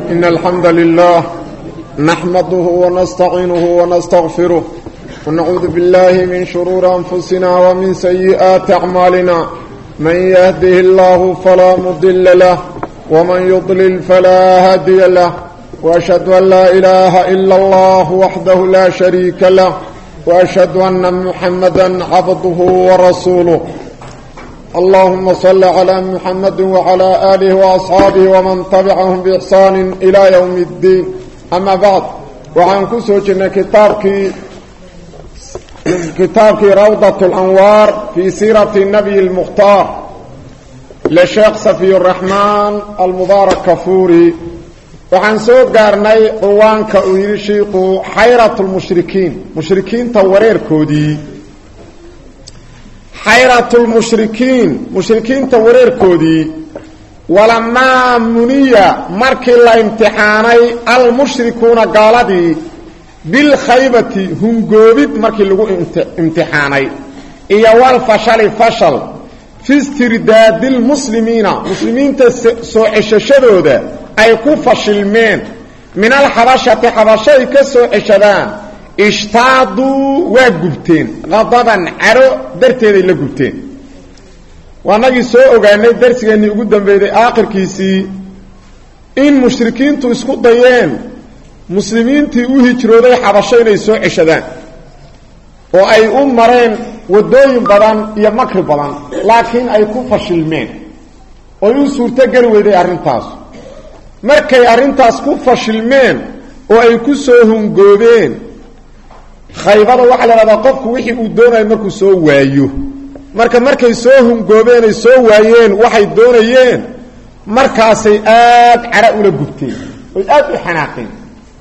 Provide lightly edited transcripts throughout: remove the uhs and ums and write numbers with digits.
إن الحمد لله نحمده ونستعينه ونستغفره ونعوذ بالله من شرور أنفسنا ومن سيئات أعمالنا من يهده الله فلا مضل له ومن يضلل فلا هادي له وأشهد أن لا إله إلا الله وحده لا شريك له وأشهد أن محمدا عبده ورسوله اللهم صل على محمد وعلى آله وأصحابه ومن تبعهم بإحسان إلى يوم الدين أما بعد وعن كسوجنا كتابك روضة الأنوار في سيرة النبي المختار لشيخ صفي الرحمن المبارك كفوري وعن سوق قارني قوانك ويرشيق حيرة المشركين مشركين تورير كودي حيرة المشركين تورير كودي ولما منية مركي الله امتحاني المشركون قالدي بالخيبة هم قوبت مركي لغو امتحاني إيا والفشل فشل في استرداد المسلمين تسوء الشدودة أي كفشلمين من الحبشة حبشة كسوء الشدان اشتادوا وقبتين غضبا عرو درتين اللي قبتين واناقي سوء وقالنا درسي اني قدام بيدي آخر كيسي إن مشركين تو اسكو ضيان مسلمين تي اوهجروا دي حبشين يسوء الشدان وأي مرين ودوين بدان يا مكر بدان لكن أي كفشلمين ويوسور تقلوا دي أرنتاس markay arintaas ku fashilmeen oo ay ku soo hungoobeen khaybada waxa la radaa qofku wixii uu doonay markuu soo waayo markay soo hungoobeen ay soo waayeen waxay doonayeen markaasay aad cara ula gubteen oo aad u xanaaqeen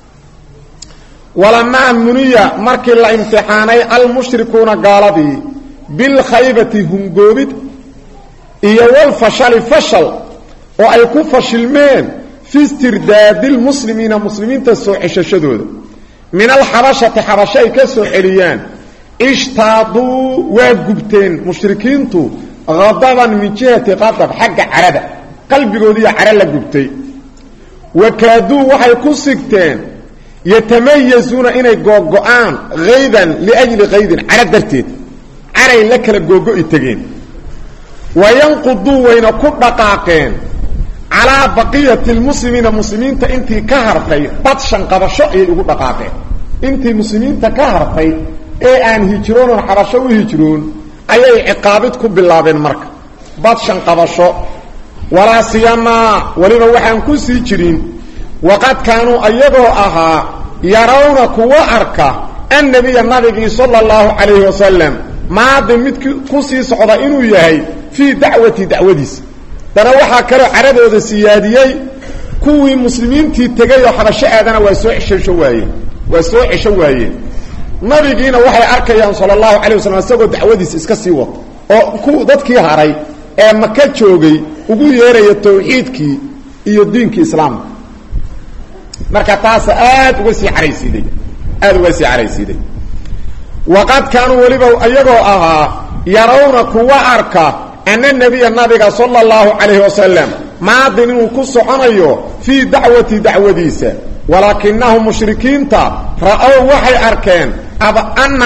walama muniya markii la imtixaanay al mushrikuuna qaaladi bil khaybati hungoobid iyo wal fashal oo ay ku fashilmeen في استرداد المسلمين تسوء عشاشدود من الحبشة حبشة كسوء عليان اشتادوا وقبتين مشركين تو غضبا من جهة غضب حق عربة قلب قولي عرالة قبتين وكادوا وحي كسكتين يتميزون إني قوقعان غيظا لأجل غيظ عرد درتين عري لك لقوقو التقين وينقضوا وين كبقاقين على بقية المسلمين انتي كهرتي بطشا قبشو اي اقول دقاقين انتي مسلمين تكهرتي اي ان هجرون وحرشو هجرون اي عقابتكم بالله بين مركة بطشا قبشو ولا سيما ولما وحن كسي جرين وقد كانوا ايضوا اها يرون كواركا النبي صلى الله عليه وسلم ما دمت كسي صعدا انو يهي في دعوتي dana waxa kale caradooda siyaadiyay kuwii muslimiintii tagay oo xabasho aadana waa soo cisho waayeen nabigiina waxay arkayaan sallallahu alayhi wasallam asagoo dacwadiisa iska sii wado oo ku dadkii haray ee Makka joogay ugu yeeray tawxiidkii iyo diinka islaamka marka taas aad uga sii caraysiiday waqad kaanu waliba ayagoo ahaa yarawna kuwa arka أن النبي صلى الله عليه وسلم ما دينه كسعنيه في دعوتيسا ولكنهم مشركين رأوا وحي أركان أن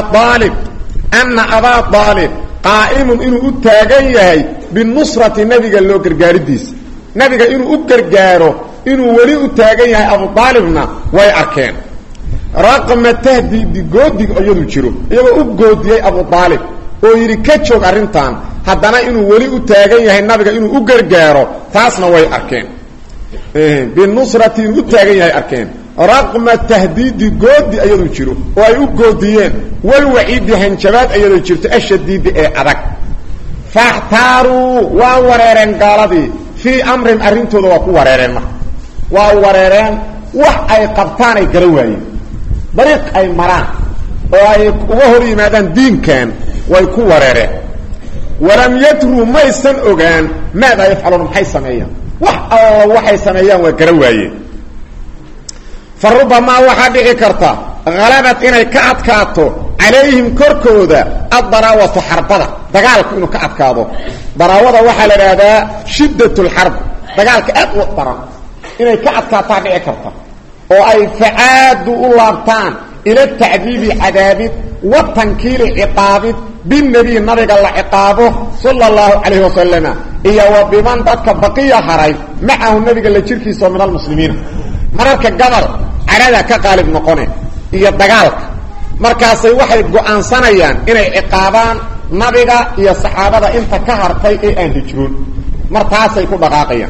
أبا طالب قائم إنه أتاقيه بالنصرة النبي قال له قرقارديس نبي قال إنه أقرقاره إنه ولي أتاقيه أبو طالبنا وحي أركان رقم التهديد قودي أيضا جيرو أقودي أبو طالب oo yiri ka joog arintan hadana inuu wali u taagan yahay nabiga inuu u gargaaro taasna way arkeen bin nusrati u taagan yahay arkeen raqma tahdidi goodi ayadu jiro oo ay u goodiyeen wal waciid hanjabaad ayadu jirto ashadiid ee adag fahtaru wa wareeren gaaladii fi amrin arintooda waa ku wareereen wax ay qabtaan ay garawaayeen dariiq ay maraan oo ay uga hor yimaadaan diinkan way ku wareereen walam yatru maysan ogaan maada yafcalun maxay sameeyaan waxay sameeyaan waa garawaayeen farubama waxa dhici karta غلبت inay ka adkaato عليهم كركودا الضراوة حربضة دقالك إنه كأدكاده ضراوة وحا لرادا شدة الحرب دقالك أدوى الضراوة inay ka adkaataa dhici karta oo ay facaadu u laabtaan ila tacdiibi cadaabid wa tankiili ciqaabid بالنبي نبي الله عقابه صلى الله عليه وسلم إيا وبمن ذاتك بقية حري معه النبي قال لشركي من المسلمين مرارك قبل عرادا كقالب نقوني إيا الدقالك مركاسي واحد قوان سنيان إنا عقابان نبي إيا الصحابة إنت كهرتي إيا أنتجرون مرتاسي يكون بقاقيا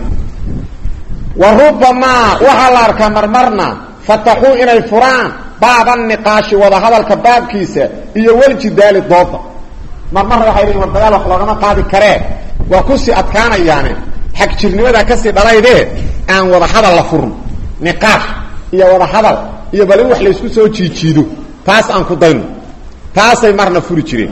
وربما وحلارك مرمرنا فتحوا إلى الفران بعض النقاش وذهب الكباب كيسة إيا والجدال الضوطة مرمر waxay leeyihiin dagaal wax lagama qaadi karee waa ku si adkaanayaan xaq jirnimada ka sii dhalaydee aan wada hadal la furno niqaash iyo wada hadal iyo bal wax la isku soo jiijiido taas aan ku dayno taasay marna furi jireen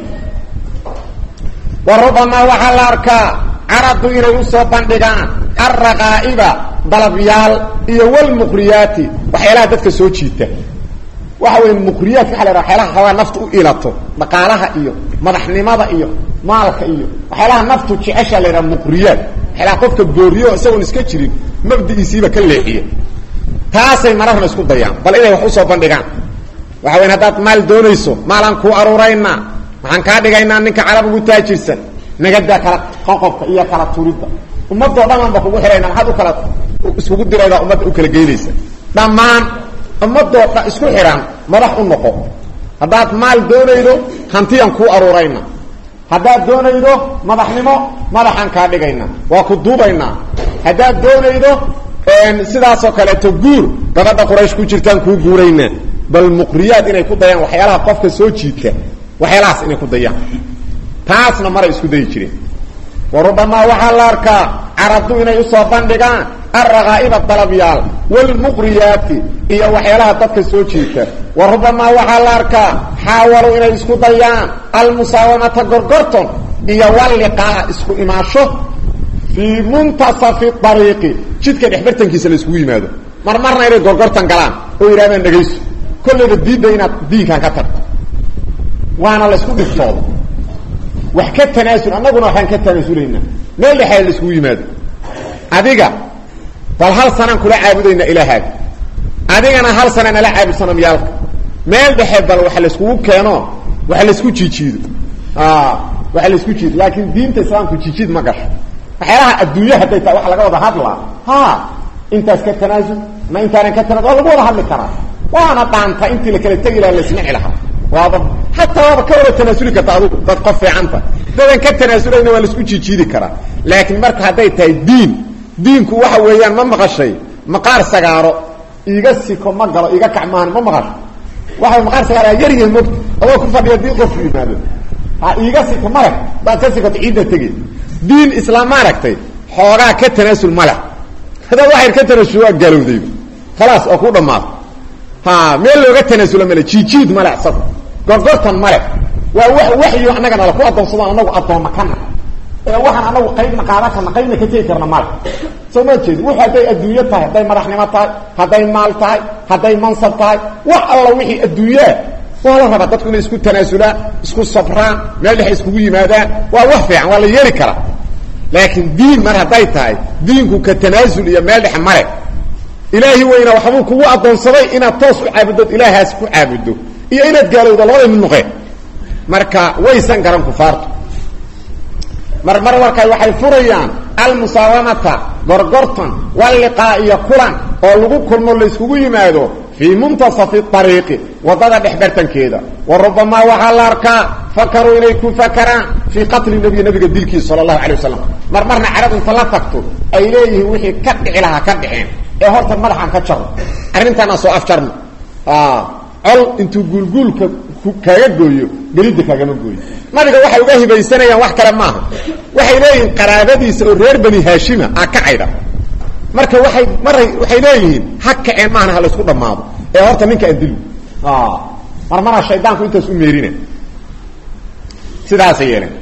warubama waxa la arkaa aradu inay u soo bandhigaan arqaiba dalabyal iyo wal muqriyati waxyaalaha dadka soo jiita waxa weyn muqriyat waxa la raaxalaha hawa naftu u ilato dhaqaalaha iyo madaxnimada iyo maalka iyo waxyaalaha naftu jecesha leeyahay muqriyat xilaa qofka gooriyo isagoo iska jirin mabdiisiiba ka leexiye taasay mararna isku dayaan bal inay wax u soo bandhigaan waxa weyn hadaad maal doonayso maalan ku aruurayna waxaan ka dhigaynaa ninka carab ugu taajirsan nagada kala qoqobka iyo kala tuurida ummadda dhan kugu xirayna hadu kala isku dirayda ummadda u kala geeyaysa dhamaan ummadda isku xiran madax u noqo hadaad maal doonaydo hantiyan ku aruurayna hadaad doonaydo madaxnimo madaxan ka dhigayna waa ku duubayna hadaad doonaydo sidaas oo kale guur gabadha quraysh ku jirtaan ku guurayna bal muqriyad inay ku dayaan waxyaalaha qofka soo jiita waxyaalahaas inay ku dayaan taasna mar isku day jireen warubama waxa la arkaa aradu inay u soo bandhigaan الرغائب الطلبيال والمقريات إيا وحيالها تدك سوچيتا وربما وحالاركا حاولوا إلى اسكو ضيان المساومة قرقرتم إيا واللقاء اسكو إماشو في منتصف الطريق جدك نحبرتن كيسا لاسكو إمادو مرمرنا إلى قرقرتن قلان وإرامين نغيسو كل الدين دينا دين كان كتر وانا لاسكو بفتوض وحكت تناسل أنا قلنا وحان كتناسل هنا ما اللي حيال لاسكو إمادو أديقا بل هل سنة كلا عابدين إلهاك أدينا هل سنة لا عابد سنة ميالك ميل بحب بل وحلسكوك كانوا وحلسكو تشيشيد وحلسكو تشيشيد لكن دين تسلام كو تشيشيد مقاش فحيراها الدنيا حتى يتوحى لك وضع هدلا انت اسكت تنازل ما انت انا كتنازل والله بوضع هدل كرا وانا طعنت انت لك لتجي اللي سمع لها واضح حتى واضح كورة تنازلك تتقفي عنك ده كتنازل انه وحلسكو تشيشيد كرا لكن مرك هدايتها الدين دينكو waxa weeyaan ma maqashay maqaar sagaaro iiga siko ma galo iiga kacmaan ma maqash waxa maqaar sagaaro yariga mud oo ku fadhiyo diin qof yimaado ha iiga siko mara baa ka siko ciidda tagi diin islaam ma aragtay xoogaa ka tanaasul mala hada waxa ka tanaasul galowday خلاص oo ku dhamaad ha meel looga tanaasulo mala jiijid mala sab gorgortan mala waa wax iyo anaga la ku adoonsado anagu adoon makana waxaan anagu qayb maqaada kana qaybna ka jeey karna maal soo ma jeed waxa ay adduunyo tahay haday madaxnimo tahay haday maal tahay haday mansab tahay wax alla wixii adduunyo wala raba dadku inay isku tanaasulaan isku sabraan meel dhex isku yimaadaan waa wax fiican wala yeeri kara laakiin diin mar haday tahay diinku ka tanaasul iyo meel dhex mare ilaahi weyna waxbuu kugu adoonsaday inaad toos u caabudo ilaahaas ku caabudo iyo inaad gaalowdo labada mid noqe marka waysan garan kufaartu مرمر وركاي waxay furayaan al-musawamata gorgortan wal liqaa'iya kulan oo lagu kulmo la iskugu yimaado fi muntasaf at-tariiq wadada dhexbartankeeda warubama waxa la arkaa fakaru inay ku fakaraan fi qatl nabiga dilki sallallahu alayhi wasallam marmarna arad inta la tagto ay leeyihiin wixii ka dhici laha ka dhiceen ee horta madaxan ka jaro arintana soo afjarno al intu gulgulka kaaga gooyo galida kaaga ma gooyo nabiga waxa uga hibaysanayaan wax kale maaha waxay leeyihiin qaraabadiisa oo reer bani haashima ka cayda marka waxay leeyihiin hakka ee maana hal isku dhamaado ee horta ninka adilu marmara shaydaanku intaas u meerina sidaas yeelan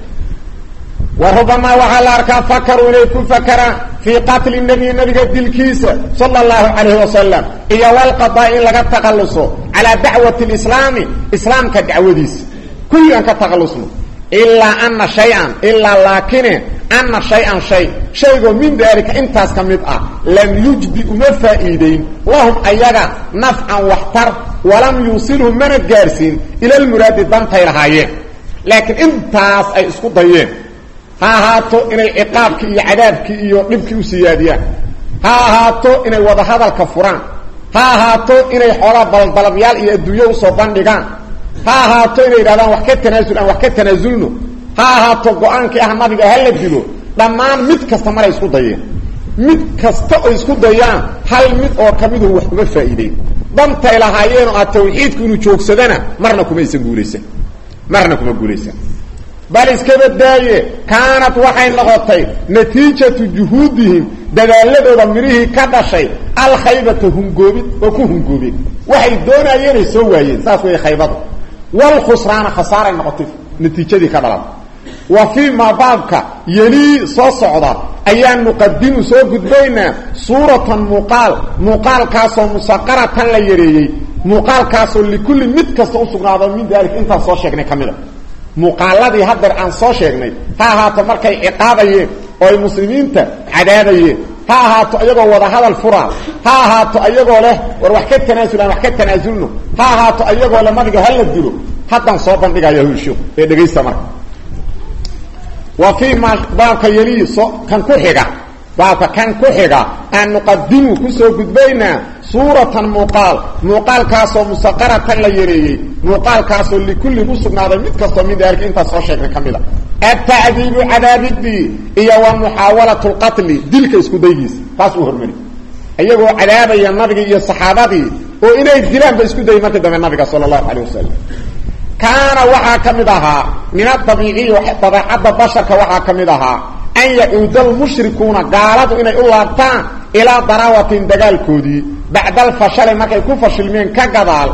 وربما وحلا أركا فكروا إليكم فكرا في قتل النبي الدلكيسة صلى الله عليه وسلم إيا والقضاء لقد تغلصوا على دعوة الإسلام إسلام كدعوة ديس كل أنك تغلصوا إلا أن شيئا إلا لكن anna shay-an shaygoo min daalika intaas ka mid ah lam yujdi uma faa'iideyn lahum ayaga nafcan waxtar walam yuusilhum mana gaarsiin ila almuraadi dantay lahaayeen laakiin intaas ay isku dayeen ha ahaato inay ciqaabkii iyo cadaabkii iyo dhibkii u siyaadiyaan ha ahaato inay wada hadalka furaan ha ahaato inay xoolaa baldalabyaal iyo adduunyo usoo bandhigaan ha ahaato inay yidhahdaan wax ka tanaasul aan wax ka tanaasulno ha ahaato go-aankii ah nabiga hala dilo dhammaan mid kasta maray isku dayeen mid kasta oo isku dayaan hal mid oo kamidu wax uma faa'iideyn dantay lahaayeenoo ah tawxiidku inuu joogsadana marna kumaysan guulaysan marna kuma guulaysan bal iska badaaye kaanad waxay noqotay natiijatu juhuudihim dadaaladooda mirihii ka dhashay alkhaybata hungoobid oo ku hungoobeen waxay doonayeenay soo waayeen saas way khaybadu wal khusraana khasaaray noqotay natiijadii ka dhalan wa fii ma baabka yelii soo socda ayaan nuqadimu soo gudbaynaa suuratan muuqaalkaasoo musaqaratan la yareeyey muuqaalkaasoo likulli mid kasta u sugnaado min daalika intaan soo sheegnay ka mida muuqaaladii haddeer aan soo sheegnay ha ahaato markay ciqaabayeen oo ay muslimiinta cadaabayeen ha ahaato iyagoo wada hadal furaa ha ahaato iyagoo leh war wax ka tanaasulaan wax ka tanaasulno ha ahaato iyagoo leh nabiga hala dilo haddaan soo bandhigaya husho ee dhegaysta marka wa fii ma baabka yelii kan ku xiga baabka kan ku xiga aan nuqadimu kusoo gudbaynaa suuratan muuqaalkaasoo musaqaratan la yareeyey muuqaalkaasoo likullin u sugnaaday mid kastoo min daalika intaas soo sheegnay ka mid a atacdiibu cadaabidii iyo wa muxaawalatu lqatli dilka isku daygiisa taas uu hormari iyagoo cadaabaya nabigii iyo saxaabadii oo inay dilaanba isku dayay markii dambe nabiga sala allahu calayh wasalam kaana waxaa ka mid ahaa min adabiiciyi dabeecadda basharka waxaa ka mid ahaa an yacuuda almushrikuuna gaaladu inay u laabtaan ilaa daraawatin dagaalkoodii bacda alfashali markay ku fashilmeen ka gadaal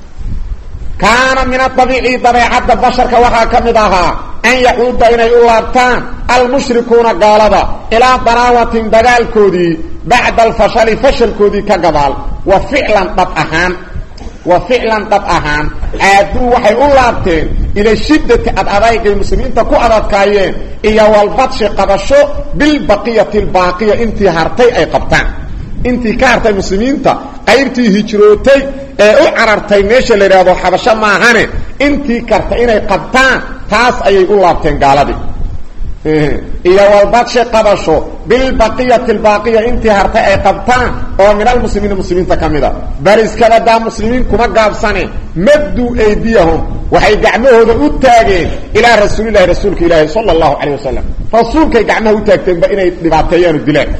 kaana min adabiiciyi dabeecadda basharka waxaa ka mid ahaa an yacuuda inay u laabtaan almushrikuuna gaalada ilaa daraawatin dagaalkoodii bacda alfashali fashalkoodii ka gadaal wa ficlan dhab ahaan aaduu waxay u laabteen ila shiddati adaygay muslimiinta ku adadkaayeen iyo walbadshi qabasho bilbaqiyati albaaqiya intii hartay ay qabtaan intii ka hartay muslimiinta qaybtii hijrootay ee u carartay meesha la yidhaahdo xabasho maahane intii karta inay qabtaan taas ayay u laabteen gaaladii iyo walbadshi qabasho bilbaqiyati albaaqiya intii hartay ay qabtaan oo min almuslimiina muslimiinta ka mida bal iskabadaa muslimiin kuma gaabsane madduu aydiyahum waxay gacmahooda u taageen ilaa rasuulilahi rasuulka ilaahi sala allahu calayh wasalam rasuulkay gacmaha u taagteenba inay dhibaateeyaan oo dilaan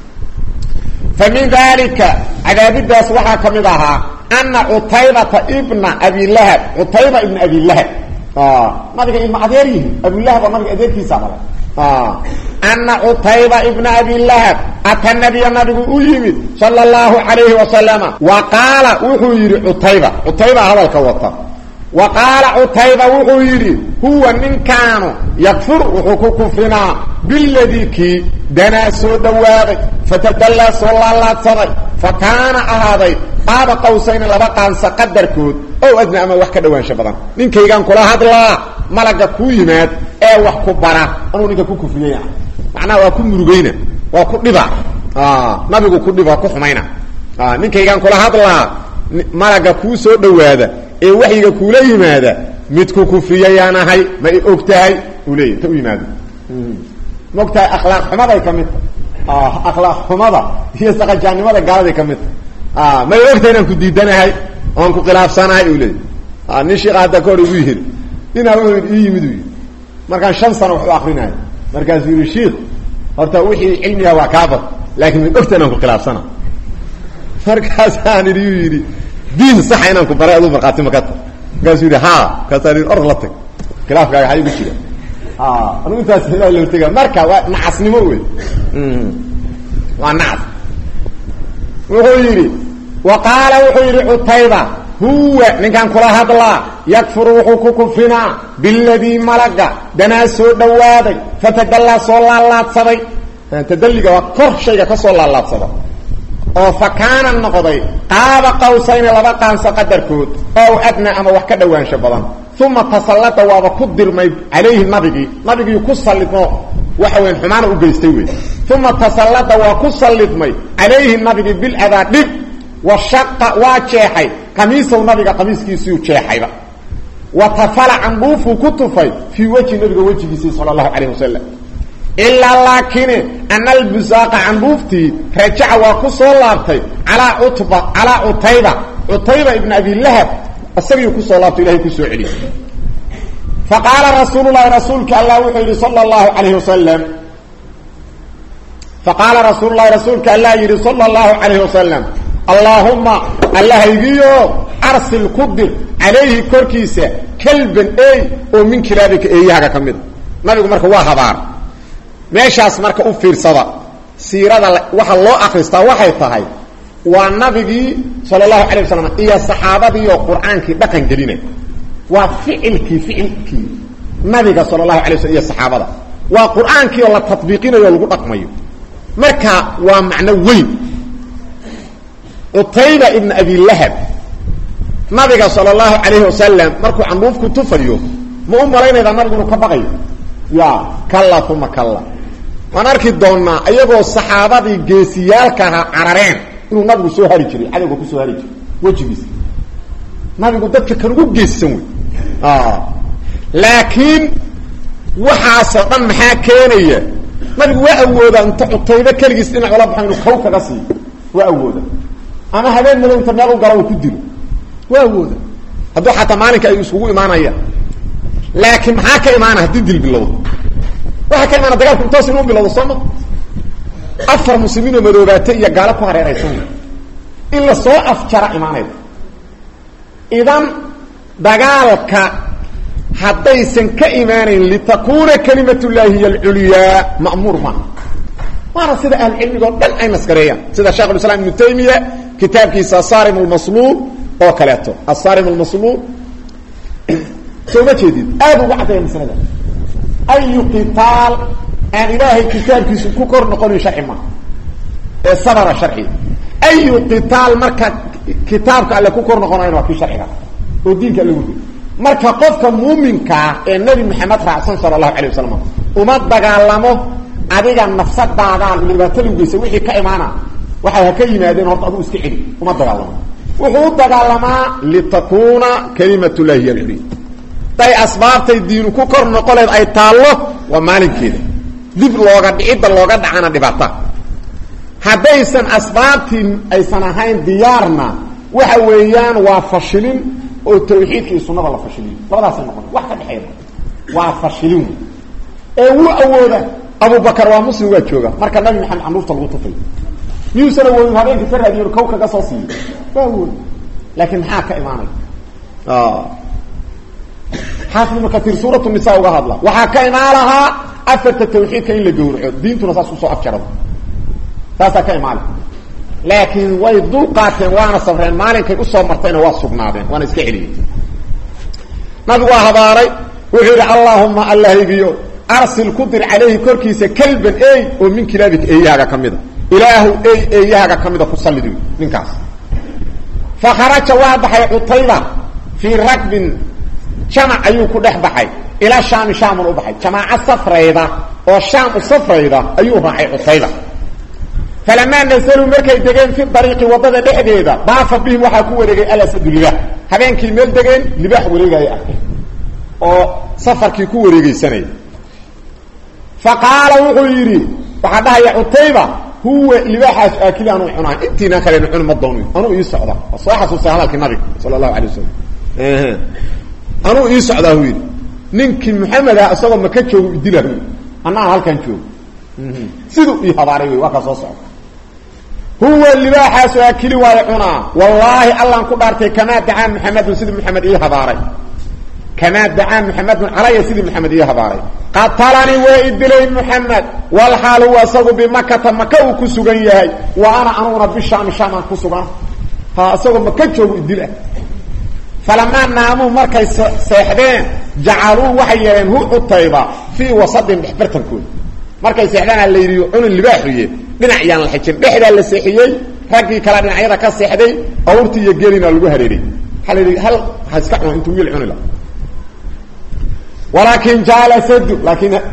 fa min daalika cadaabidaas waxaa ka mid ahaa ana cutaybata ibna abilahab cutayba ibna abilahab nabiga ilma adeer yihi abulahab oo nabiga adeerkiisa dhalay ana cutayba ibna abilahab ata nabiya nabigu u yimid sala allahu calayhi wasalama wa qaala wuxuu yidhi cutayba hadalka wata wa qaala cutayba wuxuu yidhi huwa ninkaanu yakfur wuxuu ku kufrinaa biladii kii danaa soo dhowaaday fatadallaa soo laalaadsaday fa kaana ahaaday qaaba qawsayni laba qaansa qadarkood ow adna ama wax ka dhowaansho badan ninkaygaan kula hadlaa malaga kuu yimaad ee wax ku bara anuu ninka ku kufriyey macnaha waa ku murugayna waa ku dhiba nabigu ku dhiba ku xumayna ninkaygaan kula hadlaa malaga kuu soo dhowaada ee waxyiga kuula yimaada midku kufriyayaan ahay ma i og tahay uu leeyahy ta u yimaado ma og tahay akhlaaq xumaday ka mid tahay akhlaaq xumada iyo saqajaannimada gaaladay ka mid tahay ma i og tahay inaan ku diidanahay oan ku khilaafsanahay uu leeyahy nin sheekha hadda ka hor igu yiri ninaa wuxuu ii yimid u yidhi markaan 5 sano wax u akrinayo markaasuu yidhi sheikh horta wixii cilmiga waa kaabad laakiin ma og tahay inaan ku khilaafsana markaasaan idhi yidhi diin saxa inaan ku baray aduu markhaati ma ka ta markaasuu yidhi haa markaasaan yidhi or la tag khilaafkaaga waxaa igu jira anugu intaas ilaa loo tega marka waa nacasnimo wey waa nacas wuxuu yidhi wa qaala wuxuu yidhi cutayba huwa ninkaan kula hadlaa yakfuru wuxuu ku kufrinaa biladii malaga danaa soo dhowaaday fatadallaa soo laalaadsaday tadalliga waa kor shayga ka soo laalaadsada oo fa kaana noqday qaaba qawsayni laba qaanso qadarkood ow adna ama wax ka dhowaansho badan uma tasallada waaba ku dirmay calayhi nabigii ku sallidmo waxa weyn xumaana u geystay weey thumma tasallada wa kusallidmay alayhi nabiga bil adadib wa shaqqa wa jeexay qamiisu nabiga qamiiskiisu jeexayba wa tafala an bufu kutufay fi wajhi nabiga wajhigiisa sallallahu alayhi wasallam illa lakin anna al-buzaqa an bufti raja'a wa kusallaabtay ala utayba ibn abi lahab asabiyu kusallaabtay ilahi ku soo celi فقال رسول الله رسولك الله وحده صلى الله عليه وسلم فقال رسول الله رسولك الله يري صلى الله عليه وسلم اللهم الله يجيو ارسل قدر عليه كركيسه كلب اي ومن كلابك ايها كميد نبيgu marka waa habaar meeshaas marka u fiirsada siirada waxa loo akhristaa waxay tahay waa nabigi sallallahu alayhi wasallam iyo saxaabadii oo quraanki dhaqan gelinay waa ficilki nabiga sallallahu alayhi wasallam iyo saxaabada waa quraanki oo la tatbiiqinayo lagu dhaqmayo marka waa macna weyn utayba ibn abi lahab nabiga sallallahu alayhi wasallam markuu anduufku tufayo ma u maleynayda nabigu ka baqayo ya kalla thumma kalla waan arki doonaa ayagoo saxaabadii geesiyaalka carareen inuu nabigu soo hari jiray adiga ku soo hari jiray wajigiisa nabigu dadka kan ugu geesan way laakiin waxa dhan maxaa keenaya nabigu waa awooda inta utayba kaligiis dhinac wala baxay inuu kow kaga sii waa awooda ama habeen meel inta meel u galo ku dilo waa awooda haduu xataa maalinka ay isugu imaanayaan laakiin maxaa ka imaana hadii dil bilowdo waxa ka imaana dagaalku intaas inuu bilowdo soo afar muslimiin madoobaatay iyo gaalo ku hareeraysan in la soo afjara imaanayda idan dagaalka haddaysan ka imaanayn litakuna kalimatullahi al-ulya ma'mur ma waana sida al-ilmiga dhan ay naskareeyaan sida Sheikh al-Islam Ibn Taymiyyah kitabkiisa Sarim al-Maslul oo kaleeto as-Sarim al-Maslul soo ma jeedid aad ugu cadeeyay masalada ayu qital aan ilaahay kitabkiisa ku kor noqon sharci ma ee sabara sharci ayu qital marka kitabka alla ku kor noqonayo waa ki sharciga oo diinka lagu marka qofka muuminka ee nabi maxamed raacsan sallallahu alayhi wasallam uma dagaalamo adiga nafsadaada libaataligiisa wixii ka imaana waxa ka yimaadeen horta adu iska xiri uma dagaalamo wuxuu dagaalamaa litakuna kalimatu llahi al-ulya tay asbaabtay diinu ku kor noqoleed ay taalo waa maalinkeeda dib looga dhicida looga dhacana dhibaato haddaysan asbaabtiin aysan ahayn diyaarna waxa weeyaan waa fashilin oo tawxiidka iyo sunnada la fashiliyo labadaas noqon wax ka dhaxeeya waa fashilin ee uu awooda Abu Bakar waa muslim waa jooga marka nabi maxamed anuurta lagu tufay yusana waa habeenka faraadiyo kow kaga soo siiyay waa laakiin maxaa ka imaanay حافظ كثير سورة النساء وهذا وحكى إمالها أثبت التوحيد كإن لجورع دينتنا ساسوسو أفكره ساسا كإمال لكن ويضوقات وانا صفرين مالين كي أصاب مرتين واسقنا بين وانا اسكعلي نبقى هباري وحير اللهم الله يبيو أرسل قدر عليه كركيس كلبا اي ومن كلابك ايها كمدا إله ايها كمدا فصلي دي من كاس فخرج واضح عطيلة في ركب جمع أيوه كده بحي إلى شام شام وبحي جماعة الصفريدة والشام الصفريدة أيوه بحي عطيلة فلما نزلوا مركي دقين في الطريق وضد دحديدة ضعف بهم وحكوا رجي ألسد اللباح هبين كيميل دقين لباح ورجي أكل وصفر كيكو رجي سنة فقال وغيري وحدها يا عطيبة هو لباح أكل أنو عنان انتنا خلينا نحن مضوني أنو يسعد الصراحة سهلك النبي صلى الله عليه وسلم أنو يسعد هويل نينكي محمد أصلا ما كان جوج ديله أنا هل كان جوج سيدو يحضري وقا صوصع هو اللي باحث أكل ويعنا والله الله قدرته كما دعا محمد وسيد محمد يحضري كما دعا محمد علي سيد محمد يحضري قتلني وإدلي محمد والحال هو أصغ بمكة مكة وكسوغن يهي وأنا أنونا بالشام شام كسوغن ها أصغ مكة جوج إدله فلما ناموا مركز سيحدين جعلوه وحيين هو الطيبة في وسط بحبرتن كون مركز سيحدين اللي يريعون اللباحية من عيان الحجين بحدا اللي سيحيي رقي كلام عيرا كالسيحدين أورتي يقيرين الوهريري هل هسكعوا انتو يلعون له ولكن جعل سد لكن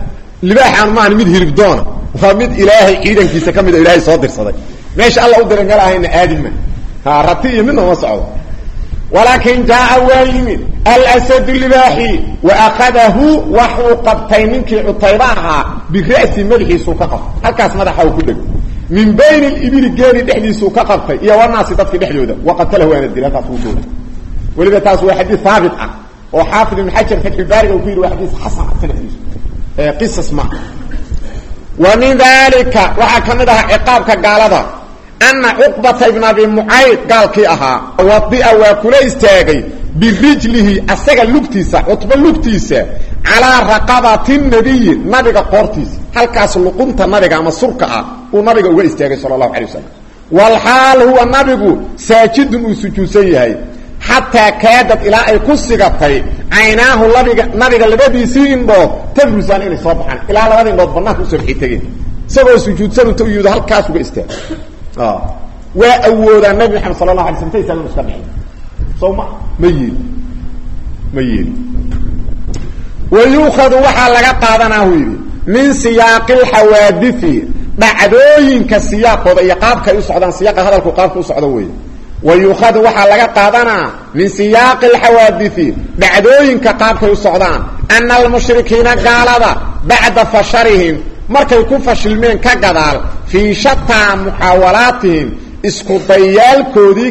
libaaxan ma aan mid hirib doona waa mid ilaahay ciidankiisa kamid ilaahay soo dirsaday meesha Allah u diray galahayna aadima ha rati iyo midna ma socdo walakin jaa waymin al-asad libahi wa akhadahu wa huqatay minki utaybaha bi ra'si madhiisu ka qaf halkaas madaxa uu ku dhig min bayn al-ibli geeri dhexdiisu ka qabtay iyo wanaasi dadka dhexdooda waqatalahu ana dilaka fuududa waliba taas waa hadith thabit ah oo xaafid ibn hajar fi al-bariga uu yiri hadith hasan sanadiis qisas ma wa min dhalika wa akamadaha iqabka gaalada anna uqbata ibn abi mu'ayd qalki aha wadi'a wa kula istaagay birijlihi asaga lugtiisa utba lugtiisa ala raqabati nabiy nabiga qortiisa halkaas luqunta nabiga ama surka ah uu nabiga uga istaagay sallallahu alayhi wasallam wal hal huwa nabigu saajidun sujuusan yahay hatta kaadad ila ay kusigatay aynahu nabiga labadiisii indhood tabrusan inay soo baxan ila labada indhood banaanka u soo xitageen isagoo sujuudsan intuu yidhi halkaas uga istaagay waa awooda nabi maxamed sallallahu alayhi wasallam taysan mustaqiim sawma mayil ويؤخذ waxa laga qaadanaa wiili min siyaqil hawaadithi dhacdooyinka siyaqooda iyo qaabka ay u socdaan siyaqa hadalku qaabka u socdo weey ويؤخذ waxa laga qaadanaa min siyaqil hawaadithi dhacdooyinka qaabka ay u socdaan anna al-mushrikiina qaalada ba'da fasharihim markay ku fashilmeen ka gadaal fi shatta muhawalatihim isku dayaalkoodii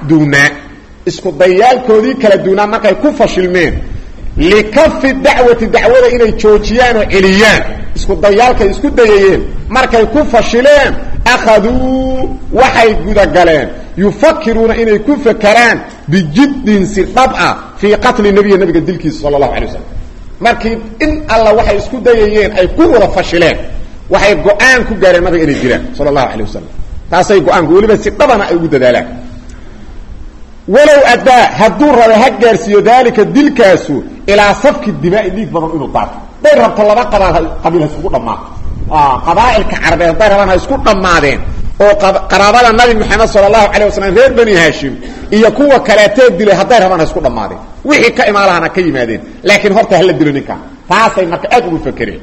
kala duuna markay ku fashilmeen لكف الدعوة دعوة إني جوجيان وعليان اسكو ديالك اسكو ديين مركا يكون فشلين أخذوا وحي قدقالين يفكرون إني يكون فكران بجد سطبعة في قتل النبي قدلك صلى الله عليه وسلم مركا إن الله وحي اسكو ديين أي كورة فشلين وحي قوان كقارين ماذا إني جيران صلى الله عليه وسلم تاسي قوان قولي بس سطبعنا أي قد ذلك ولو أدى هدور هجر سيو ذلك الدلكاسو إلى صفك الدماء اللي بدل إنه طاف دير طلبة قبيلة سقوط ما قبائل كعربية دير ربنا سقوط مادين وقرابة النبي محمد صلى الله عليه وسلم غير بني هاشم يكون كلاتين دلي هدير ربنا سقوط مادين وحي كإما لها كي مادين لكن هرت هل الدلونيكا فاسي مركات مفكرين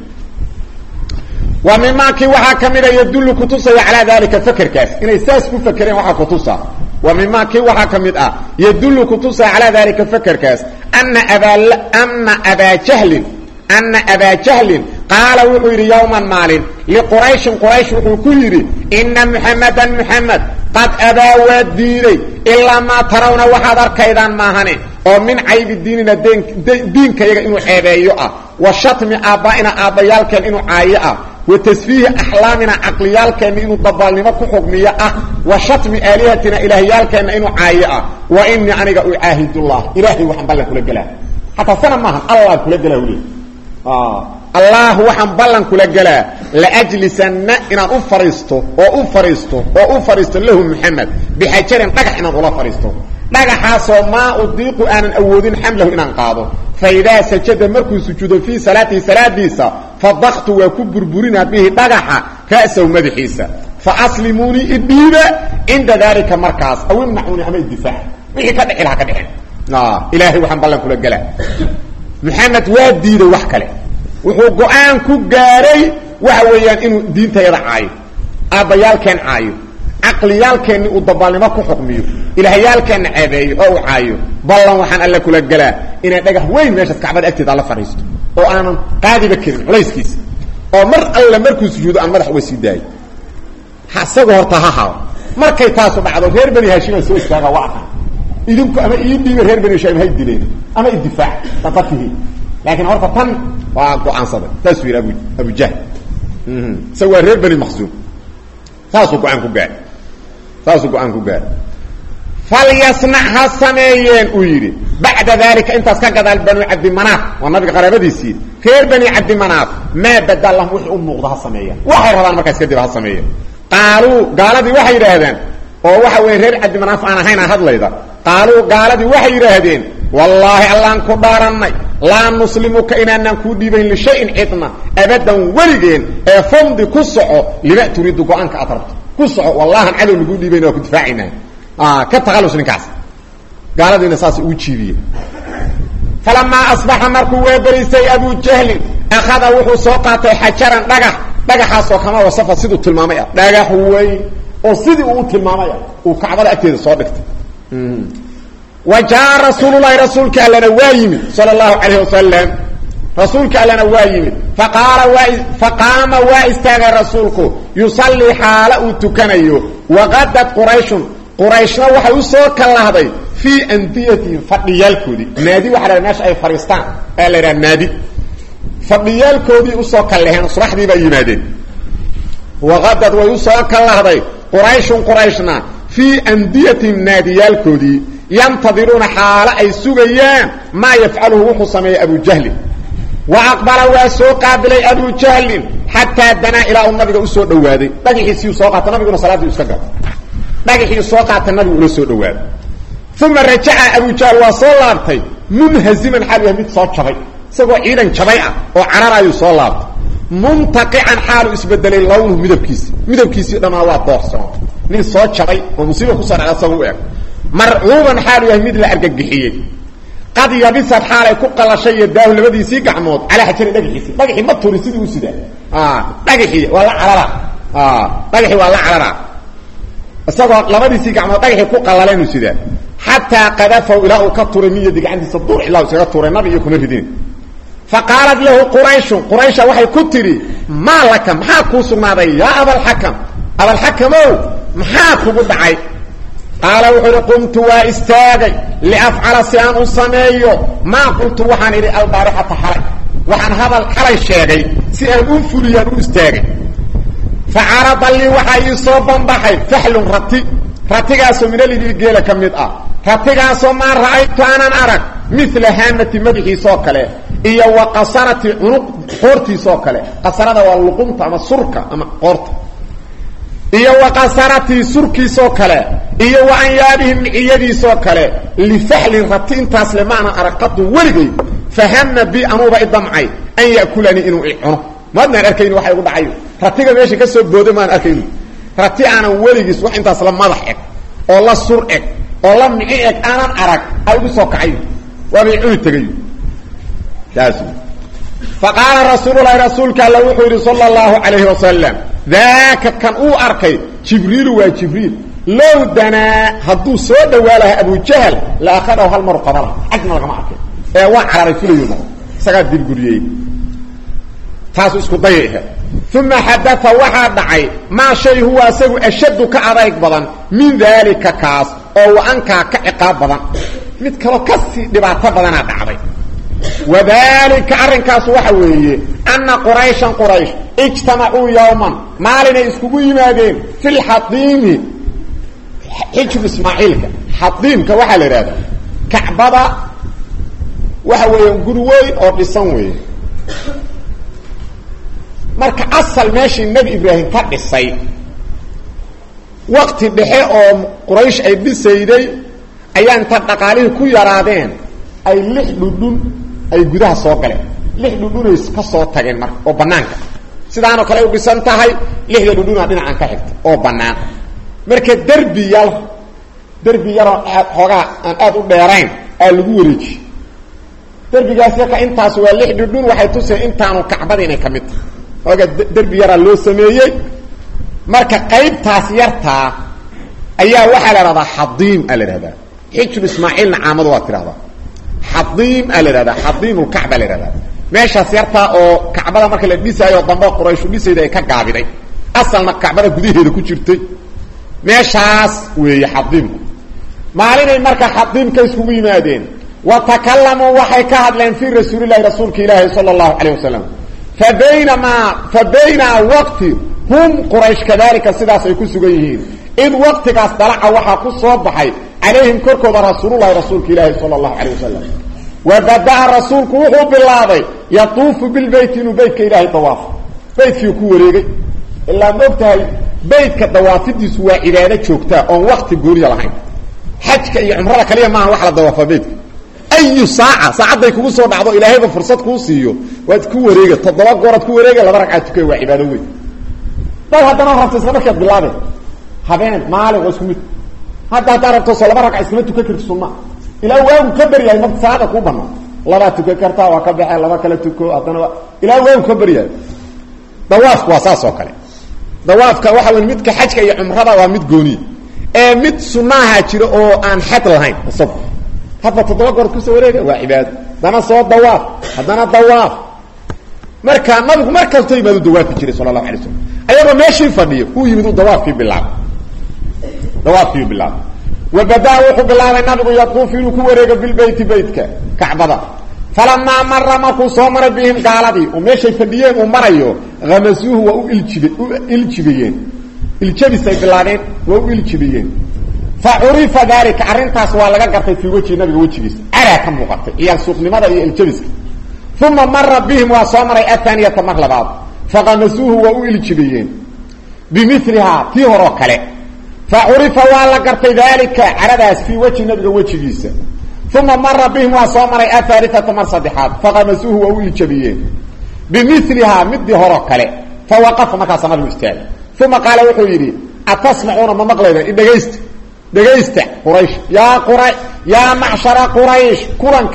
ومما كي وحا كميدا يدل كتوسا على ذلك فكر كاس إن إساس مفكرين وحا كتوسا ومما كي وحا كميدا يدل كتوسا على ذلك فكر كاس أن أبا جهل قال وحير يوما مال لقريش قريش وحير إن محمد قد أبا وديري إلا ما ترون وحضر كيدان ماهني ومن عيب الدين دين كيغا إنو حيبايوه وشتم آبائنا آبايالك إنو عايئة وتسفيه أحلامنا عقليالك إنو ضبالنما كحكمية وشتم آلهتنا إلهيالك إنو عايئة وإني أنيق أعاهد الله إلهي وحنبال كل جلال حتى سنة ماهن الله كل جلال ولي الله وحنبال كل جلال لأجلسن إن أفرسته له محمد بحجر قدح إن الله فرسته dhagaxaasoo maa udiiqu aanan awoodin xamlahu inaan qaado faidaa sajada markuu sujuudo fii salaatihi salaadiisa fadaktu waa ku burburinaa bihi dhagaxa ra'sahu madaxiisa faaslimuunii idhiiba cinda daalika markaas aw imnacuuni ama idifaac wixii ka dhexi lahaa ka dhexen ilaahay waxaan ballan kula gelaa maxamed waa diiday wax kale wuxuu go-aan ku gaaray waxa weeyaan inuu diintayada caayo aabbayaalkeen caayo عقليالكن ودبالنما ku xukmiyo ilaahayaalkan ceebeeyo oo caayo ballan waxaan alla kula galaa inay dhagax weyn meesha kacbada agteeda la fariisto oo aanan qaadiba karin culayskiis oo mar alla markuu sujuudo aan madax wasiiday hasago horta ha markay taaso dhacdo reer bani haashim soo istaaga waxa idinku ama iibiga reer bani haashim hay dileen ama idifaac tafatihi laakiin horta tan waa go'aansada taswiir abu jahl sawa reer bani makhzum taaso go'aan ku gaar فليصنعها السميين ويري بعد ذلك انت اسكغد البنو عبد مناف والنبي قرابديسي خير بني عبد مناف ما بدل الله وحي امقدها السميين وحي ربان marka iskadib ha sameeyeen qaaladii waxay yiraahdeen oo waxa way reer عبد مناف aan ahayn hadlayda qaaladii waxay yiraahdeen wallahi allan ku dhaaranay la muslimuka inaan ku dhiibayn li shay'in idna abadan waligeen ee fandi ku soco lima turiidu go'aanka atarto ku soco wallahi aan lagu dhiibayn oo ku difaacina كتغلس نكاس قال دي نساس وجيبيه فلما اصبح مركو وبريسي ابو جهل akhada wuxuu soo qaatay xajaran dhagaxaasoo kama wasafa siduu tilmaamay dhagax weyn oo sidii uu tilmaamay uu kacbada agteeda soo dhigtay wajaa rasuulullaahi rasuulka allana waa yimid sala allahu calayhi wasalam rasuulka allana waa yimid faqaama waa istaagay rasuulku yusallii xaala uu tukanayo waqadad qurayshna waxay u soo kallahday fii andiyatihim fadhiyaalkoodii naadi waxa la meesha ay fariistaan ee la yidhaha naadi fadhiyaalkoodii usoo kallaheen subaxdii baa yimaadeen waqadad way u soo kallahday qurayshna fii andiyatihim naadiyaalkoodii yantadiruuna xaalo ay sugayaan maa yafcaluhu wuxuu sameeyey abujahlin wa aqbala waa soo qaabilay abujahlin xataa danaa ilaa uu nabiga usoo dhawaaday dhagaxiisii soo qaata nabiguna salaadii iska galo dhagaxii soo qaata nabigu ula soo dhawaaday uma rajaca abujahl waa soo laabtay munhaziman xaal yahay mid soo jabay isagoo ciidan jabay ah oo cararaayuu soo laabtay muntaqican xaalu isbedelay lawnuhu midabkiisii dhammaa waa doorsano nin soo jabay oo musiiba kusoo dhacda sagu eg marcuuban xaalu yahay mid la argagixiyey qad yabisad xaalay ku qalashay yadaahu labadiisii gacmood calaa xajarin dhagaxii ma turin sidii u sidaa dhagaxii waa la cararaa dhagaxii waa la cararaa isagoo labadiisii gacmood dhagaxii ku qalalenu sidaa xataa qadafahu ilaa uu ka turay min yadi gacantiisa duur ilaa isaga turay nabi iyo kuma ridin faqaalat lahu quraysha waxay ku tidhi maa laka maxaa kuu sugnaaday yaa abalxakamow maxaa kugu dhacay qaala wuxuu ihi qumtu waa istaagay liafcala si aan u sameeyo maa qultu waxaan idhi albaarixata xalay waxaan hadal xalay sheegay si aan u fuliyaan u istaagay facarada lii waxaa ii soo banbaxay faxlun ratigaasoo minalibii geela ka mid ah ratigaasoo maa ra'aytu aanan arag mila haamati madaxiisoo kale iyo wa qasarati cunuq qoortiisoo kale qasarada waa luqunta ama surka ama qoorta iyo wa qasaratii surkiisoo kale iyo wa anyaabihi miciyadiisoo kale lifaxlin rati intaas le maanan arag qadu weligay fahama bi anuuba idamcay an ya'kulanii inuu i cuno maadnaan arkayni waxa igu dhacayo ratiga meesha ka soo booday maan arkayni rati aanan weligiis wax intaas la madax eg oo la sur eg oo la mici eg aanan arag ay igu soo kacayo waabay cuni tegayo taas faqaala rasuululahi rasuulka alla wuxuu yidhi sala allahu calayhi wasalam daaka kan uu arkay jibriilu waa jibriil low danaa hadduu soo dhawaa lahaa abujahl la akhadahu hal maru qabala cagna lagama arkay ee waa cararay fulayuna isagaa dilguriyey taasu isku dayayha uma xadaa waxaa dhacay maa shay huwa isagu ashaddu ka adayg badan min daalika kaas oo wa-ankaa ka ciqaab badan mid kaloo kasii dhibaato badanaa dhacday wadalika arrinkaas waxa weeye anna qurayshan quraysh ijtamacuu yowman maalinay iskugu yimaadeen fi lxadiimi xijru ismaaciilka xadiimka waxaa la idhahdaa kacbada waxa weeyaan guri weyn oo dhisan weeye marka asal meeshii nebi ibraahim ka dhisay waqti dhexe oo quraysh ay dhisayday ayaa inta dhaqaalihii ku yaraadeen ay 6 dhudhun ay gudaha soo galeen 6 dhudhunays ka soo tageen marka oo banaanka sidaanoo kale u dhisan tahay 6 dhudhuna dhinacan ka xigta oo banaan marka derbi yar xoogaa aan aad u dheerayn aa lagu wareejiyey derbigaas yarka intaas waa 6 dhudhun waxay tuseen intaanu kacbada inay ka mid tahay xooga derbi yaraa loo sameeyey marka qaybtaas yartaa ayaa waxaa la idhahdaa xadiim aa la idhahdaa xijru ismaaciilna caamadu waa tidhahdaa xadiim aa la idhahdaa xadiimulkacba la idhahdaa meeshaas yartaa oo kacbada marka la dhisaayo dambe qurayshu dhisayda ay ka gaabiday asalna kacbada gudaheeda ku jirtay meeshaas weeye xadiimku maalinay marka xadiimka iskugu yimaadeen wa takalamuu waxay ka hadleen fii rasuulillahi rasuulka ilaahi sala allahu calayh wasalam fabaynaa waqti hum quraysh kadalika sidaas ay ku sugan yihiin id waqtigaas dalaca waxaa ku soo baxay calayhim korkooda rasuululahi rasuulka ilaahi sala allahu calayh wasalam wa bada-a rasuulku wuxuu bilaabay yatuufu bilbeyti inuu beytka ilaahay dawaafo beytkii ku wareegay ilaa ma og tahay beytka dawaafidiisu waa cibaado joogtaa oon waqti gooniya lahayn xajka iyo cumrada kaliya maaha wax la dawaafaa beytka ayu saaca saacadday kugu soo dhacdo ilaahayba fursad kuu siiyo waad ku wareega 7 gooraad ku wareega 2 ragcaad tukay waa cibaado weyn dad haddana rabto isla markaad bilaabeen habeen maalin waa isku mid haddaa rabto soo 2 ragcaad iskama tukan karti sunna ilaa waagu ka baryahay marka salaada kuu banaan laba tuko kartaa waa ka baxay laba kala tuko hadana ilaa weyn ka bariya dawaafku waa saas oo kale dawaafka waxa weyn midka xajka iyo umrada waa mid gooni ee mid sunnaha jiro oo aan xad lahayn sab hadba todoba goor ku soo wareega waa cibaado dana soo dawaaf hadana dawaaf marka nabigu marka uu yimaado dawaaf jiray sallallahu alayhi wasallam ayaba meeshii fadhiyo uu yimid dawaafkii bilaab وبدأ وحب الله النبي يطوف في ورقه بالبيت بيتك كعبه فلما مر مكو صمر بهم قالدي ومشي فديين ومريو غمسوه والجبيين الجبسي بلادين والجبيين فعرف ذلك ارنتاس waa laga gartay fi waji nabiga wajigiisa ara ka muuqatay iyo suuqnimada iyo الجبس ثم مر بهم وصمر الثانيه مر لبعض فغمسوه والجبيين بمثلها في هركله فعرف والله قرت ذلك عرضاس في وجه النبي وجهيسا ثم مر بهم وصامر الثالثه مرصدحات فغمسوه والجبيين بمثلها مد هركله فوقف مكا سمر الاستاذ ثم قال وحيري اتصنعون ما مقليدا دغيست قريش يا معشر قريش كلنك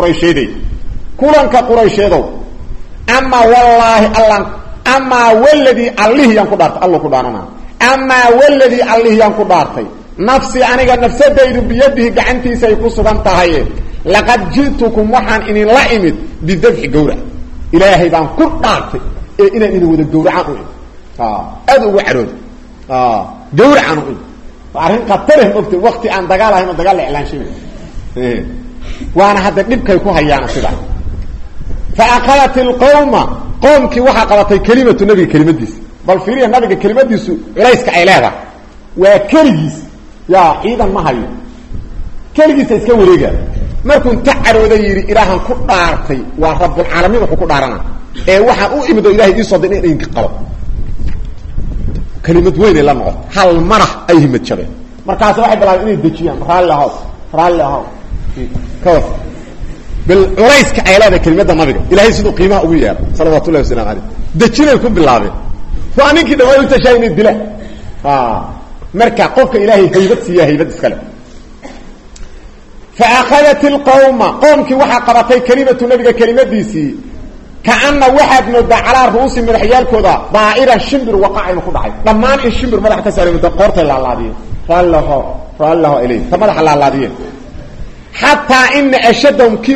قريشيدو اما والله الله اما والذي الله ينقدر الله قدرنا اما والذي الله ينقدرتي نفسي انا نفسي بيده غعنتي سي كسبنتahay لقد جئتكم وحن ان لا امد بذبح غورا الهي بان كدارتي ان ودا غورعان ادو وحرود غورعان arrin qatar waqti aan dagaalahayn dagaal elaan shibay وانا هذا دبكay ku hayaan sida فاقلت القوم قومك waxa qabatay kalimatu nabi kalimadiis bal fiiriya nabiga kalimadiisu ilayska ay leedahay waa kaligiis yaa ciidan ma hayo kaligiis iska wareega markuu tacarooda yiri ilaahan ku dhaartay waa rabbul alamin wuxuu ku dhaarana ee waxa uu imido ilaahay ii soo dhinay in qabo kalimad weyn la noqo hal marah ay himad jabe markaas waxay bilaabeen inay dajiyaan raallahu كوف بالعريس كعيلة كلمة النبي إلهي سيدو قيمة أبوية صلى الله عليه وسلم عليه دجينا يكون بالله فأنا كده ما يتشاين الدلاء مركع قفك إلهي هيبت سياه هيبت اسكالة فأخذت القوم قومك وحا قرطي كلمة النبي كلمة ديسي كأن واحد ندى على رؤوس من حيال كذا ضائرة الشمبر وقع مخدعي لما أن الشمبر ملح تسأل من قرط الله دي فالله إليه فملح الله دي حتى إن أشدهم كي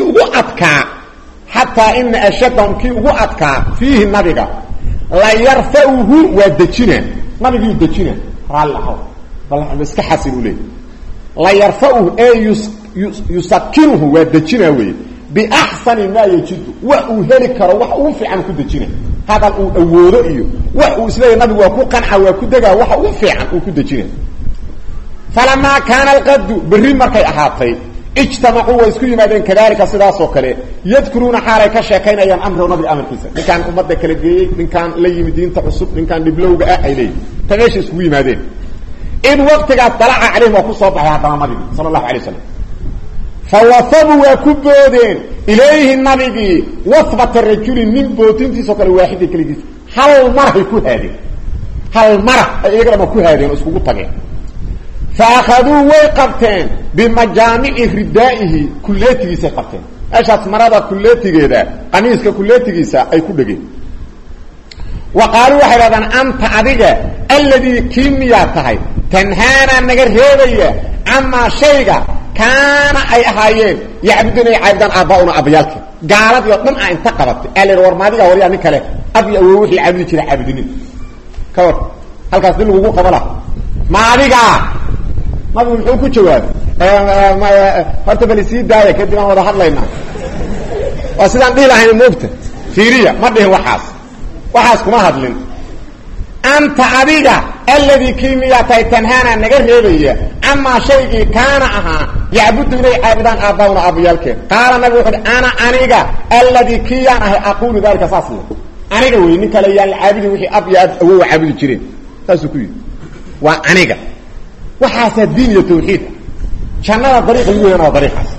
أتكا فيه النبي لا يرفعه ودجنا نبي يدجنا الله والله بس كحسنوا ليه لا يرفعه أي يسكنه ودجنا وي بأحسن ما يجد وأهلك وحوفي عن كدجنا هذا الأولئي وأسلي النبي وكو قنعه وكدجا وحوفي عن كدجنا فلما كان القد بالرمى كي أحاطي اجتمعوا ويسكوا يمادين كذلك سداس وكله يذكرون حالي كشاكين ايام امر ونبي امر كيسا من كان امده كلا جيي من كان لي مدينه عصب من كان دبلوغا ايلي تماشي اسكوا يمادين ان وقتها طلع عليهم وكو صوب هذا النبي صلى الله عليه وسلم فوثبوا وكبودين اليه النبي وثبت الرجل من بوتنتي سكر واحد كليجيس هل مره يكون هل مره يقرا ما كو هادين اسكو تاغين فأخذوا ويقبتين بمجامع ردائه كليته سيقبتين أشهد مرضى كليته ذا قميسك كليته سا أي كليته وقالوا حيرادا أنت عديك الذي كيمياتها تنهانا نقر هذا عما شيئا كان أي أحيين يعبدون عبدا أباؤنا أبيالك قالت يطمع أنت قبت قال الورمادي أورياني كله أبي أوروح العبد كلا عبدين كور هل كاسدين وقوق قبلا ما عديك ما بيقول كل جواب ما فرت بلسيد داية كده ما وضحت لنا وأصلاً دي لهين المبتة فيريا ما ده وحاس كما هدلين أنت عبيدة الذي كيمياتي تنهانا نقر هيبية أما شيء كان أها يعبد لي عبدان أباونا أبيالك قال النبي أنا أنيقا الذي كيانا أقول ذلك فاصل أنيقا وينك لي العبد وحي أبياد هو عبد الجرين تسكوي وأنيقا وحاسة الدين والتوحيد شاننا طريق اليوم طريق حسن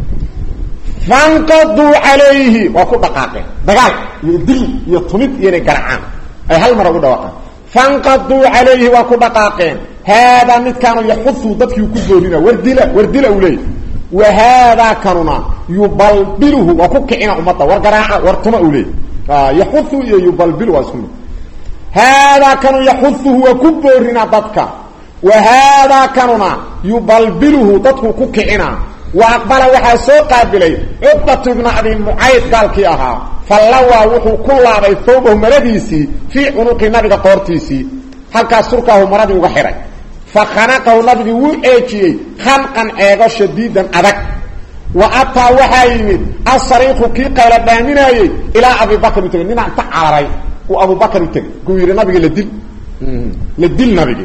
فانقضوا عليه وكل دقاقين دقاق يدل يطمد ينقرعان أي هل مرة قد وقع فانقضوا عليه وكل دقاقين هذا مد كانوا يحثوا ضدك يكذوا لنا وردلا أوليه وهذا كانوا yubalbiluhu waa ku kicina ummadda war garaaca war tuma uu leey yaxuthu iyo yubalbilu waa isku mid haadaa kanu yaxuthuhu waa ku boorina dadka wa haadaa kanuna yubalbiluhu dadku ku kicina wa aqbala waxaa soo qaabilay Uqbatu ibn Abi Mucayd gaalkii ahaa fallawaa wuxuu ku laabay thawbahu maradiisii fii cunuqi nabiga qoortiisii halkaas surkaahu maradii uga xiray fakhanaqahu nabigi wuu eejiyey khanqan eego shadiidan adag wa ataa waxaa yimid asariiqu kii qayla dhaaminayey ilaa Abi Bakr u tegay nina inta cararay uu Abu Bakr u tegay kuu yidhi nabigi la dil nabigi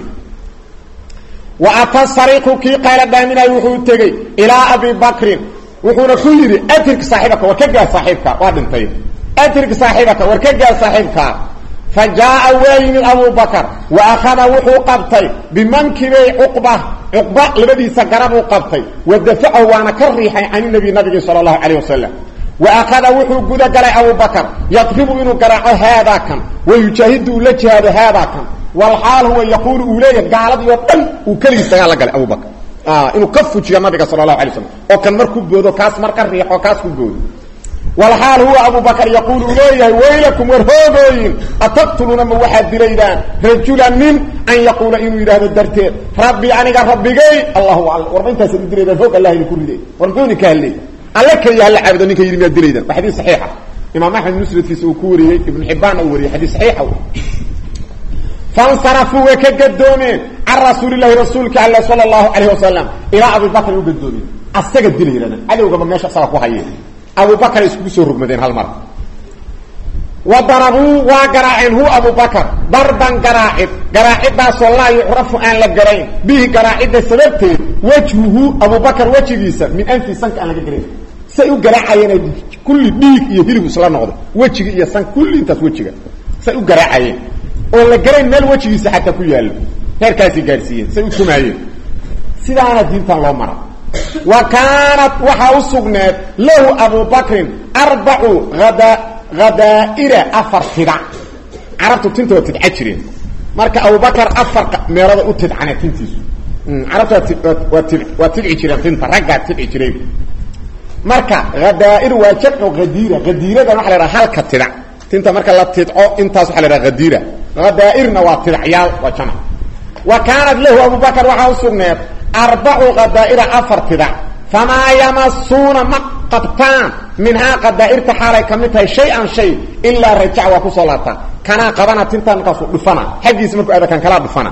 wa ataa sariiqu kii qayla dhaaminayey wuxuu tegey ilaa Abi Bakrin wuxuuna ku yidhi ajirka saaxiibaka war ka gaar saaxiibka waa dhintay ajirka saaxiibaka war ka gaar saaxiibka فجاء وين أبو بكر وأخذ وحو قبطي بمنكبي عقبة لبدي سقربه قبطي ودفعه وانا كريحي عن النبي صلى الله عليه وسلم وأخذ وحو قد قلع أبو بكر يطلب إنه قرعه هذا كان ويجاهد لجهاد هذا كان والحال هو يقول أوليه قالت يطل وكلي استغال قلع أبو بكر إنه كفو جاء النبي صلى الله عليه وسلم وكان مركب بودو كاس مركب ريح وكاس كبودو والحال هو أبو بكر يقول إليه ويلكم ورهوبين أتقتلون من واحد دليدان رجلا من أن يقول إنه إله الدرتين ربي عنك ربي جاي الله أعلم وربين تسد دليدان فوق الله لكل دي وربوني كهلي عليك يا هل عبد أنك يرمي الدليدان وحديث صحيحة إمام أحمد نسرة في سوكوري ابن حبان أوري حديث صحيحة فانصرفوا وكقدونين عن رسول الله رسولك الله صلى الله عليه وسلم إلى أبي بكر وقدونين أستقد دليدان عليه وقبل ما يشأ صرفوا حيين أبو بكر يسكو سورك مدين هالمرة وضربوا وقراعين هو أبو بكر ضربا قراعد باس الله يعرف أن لقرين به قراعد سببتين وجهه أبو بكر وجه جيسا من أنف سنك أن لقرين سيو قراعين كل ديك يهيله صلاة نغضة وجه يسنك كل انت وجهه سيو قراعين ولقرين مال وجه جيسا حتى كل يهل هير كاسي قارسيين سيو كمايين سيدانا دينتا الله مرة وكانت وحاوسقنات له أبو بكر 4 غدائر أفر تدع عرفتوا تنتوا تدعجرين مارك أبو بكر أفر ميرادة أتدعنا تنتيسوا عرفتوا وتدعجرين تنتا رقع تدعجرين مارك غدائر وجدنا غديرة ده نحن رحالك تدع تنتا مارك لا تدعو انتا سحل غديرة غدائرنا وتدعيال وجنا وكانت له أبو بكر وحاوسقنات 4 غدائر أفر تدع فما يمسون مقبتان منها غدائر تحالي كمتها شيئا شيء إلا رجع وكسولاتا كان قبنا تنتان قصو دفنا حقي اسمك هذا كان كلا دفنا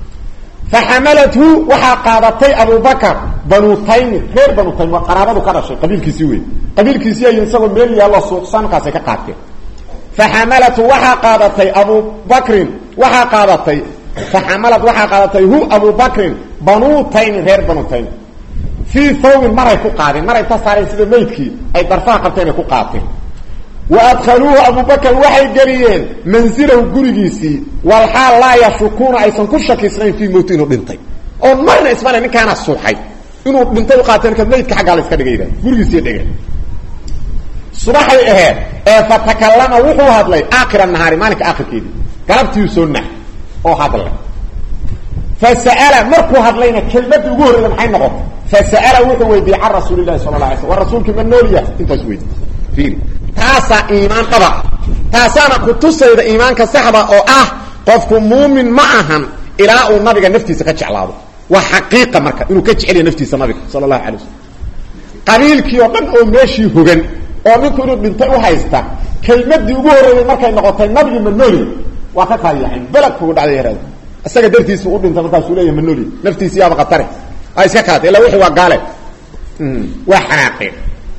فحملته وحاقادتي أبو بكر بنو تيم غير بنو تيم وقرابته كرشي قبيل كيسيوي قبيل كيسيوي ينسوا ميلي الله سوقسان قاسي كقاتل فحملته وحاقادتي أبو بكر وحاقادتي فحملت وحاقادتي هو أبو بكر بنو تيم غير بنو تيم في ثوب مرة كقاتل مرة تصاري سيد ميتكي أي طرفها قبتين كقاتل وأدخلوه أبو بكر وحي جريين منزله قريسي والحال لا يشكون أيضا كل شك إسرائيل في موتين وبنتين ومرنا اسمنا من كان الصحي إنه بنتين وقاتل كميت كحق على إسكال جيدا قريسي دقيقا صباحي فتكلم وحو هذلي آخر النهار مالك آخر كيدي قلبت يسوننا أو هذلي فسأل مركو هذلينا كلمة يقول إذا محين نقف فسأل وحو ويدي عن رسول الله صلى الله عليه وسلم والرسول كمن نوليه انت سويد فيني تاسا إيمان طبع تاسانا كتوسيد إيمانك صحبة أو قفك مؤمن معهم إلاء النبي نفتي سكتش على هذا وحقيقة مركا إنه كتش علي نفتي سنبي صلى الله عليه وسلم قليل كيوطن أو ماشي هغن ومنكو إنه بنتقو حيستا كلمة دي أبوه مركا إنه قطع النبي من نولي وفقها يعني بلد فقود عليه هذا الساقة درتي سقود انت مركا سوليه من نولي نفتي سيابة قطره هاي سكات إلا وحي وقاله وحناقين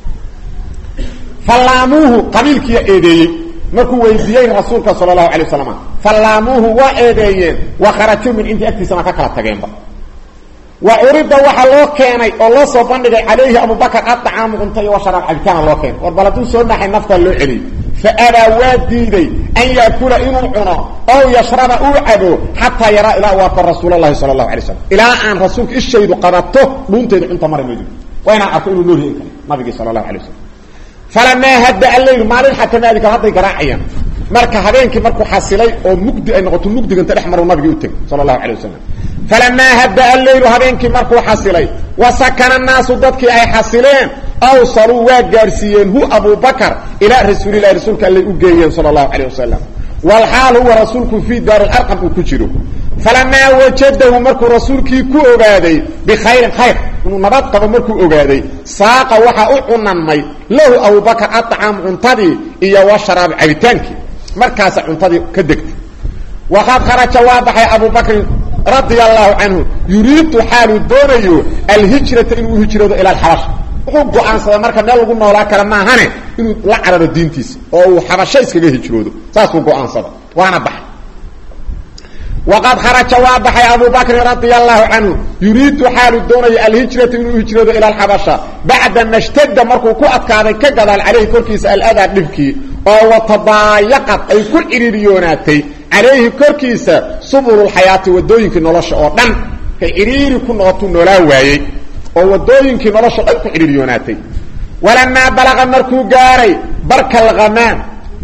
فلاموه قبيل كي ايديه مركو ويديين رسولك صلى الله عليه وسلم فلاموه وايديين وخرجوا من انت اكتي سما كلا تغين با وعرض waxa loo keenay oo la soo bandhigay عليه ابو بكر الطعام انتي وشراب عبتان loo keen warbaladu soo dhaxay nafta loo celi فأبى واديدي أن يأكل إنه عنا أو يشرب أوعده حتى يرى إلى وفر رسول الله صلى الله عليه وسلم إلى أن رسولك الشيء قرأته ممتد أنت مرة مجد وين أقول نوره إنك ما بقي صلى الله عليه وسلم فلما هدأ الليل مالين حتى ذلك هذا قراعيا مركا هذينك مركو حاصلي أو مجد أن نغطوا مجد أنت الأحمر وما بقي يتك صلى الله عليه وسلم فلما هدأ الليل هذينك مركو حاصلي وسكن الناس ضدك أي حاصلين awsaluu waa gaarsiiyeen hu abubakar ilaa rasuulillahi rasuulka allay u geeyeen sala allahu calayh wasalam walxaal huwa rasuulku fii daari larqam uu ku jiro falamaa wajadahu markuu rasuulkii ku ogaaday bikhayrin khayr inuu nabad qabo markuu ogaaday saaqa waxaa u cunanmay lahu abubakar aطcaam cuntadii iyo washaraab cabitaankii markaasa cuntadii ka degtay waqad kharaja waa baxay abubakrin radia allahu canhu yuriidu xaaluu doonayo alhijrata inuu hijroodo ila alxabasha wuxuu go-aansaday marka meel lagu noolaa kale maahane inuu la cararo diintiisa oo uu xabasho iskaga hijroodo saasuu go-aansada waana baxay waqad kharaja waa baxay abubakrin radia allahu canhu yuriidu xaaluu doonayo alhijrata inuu hijroodo ila alxabasha bacda ma shtadda markuu ku adkaaday ka gadaal caleyhi korkiisa aladaa dhibkii oo watadaayaqad ay ku ciriiriyoonaatay calayhi korkiisa subululxayaati wadooyinkii nolosha oo dhan kay ciriiri ku noqotuu noolaa waayey oo wadooyinkii nolosha dhan ku ciriiriyoonaatay walamaa balaqa markuu gaaray barkalhamaad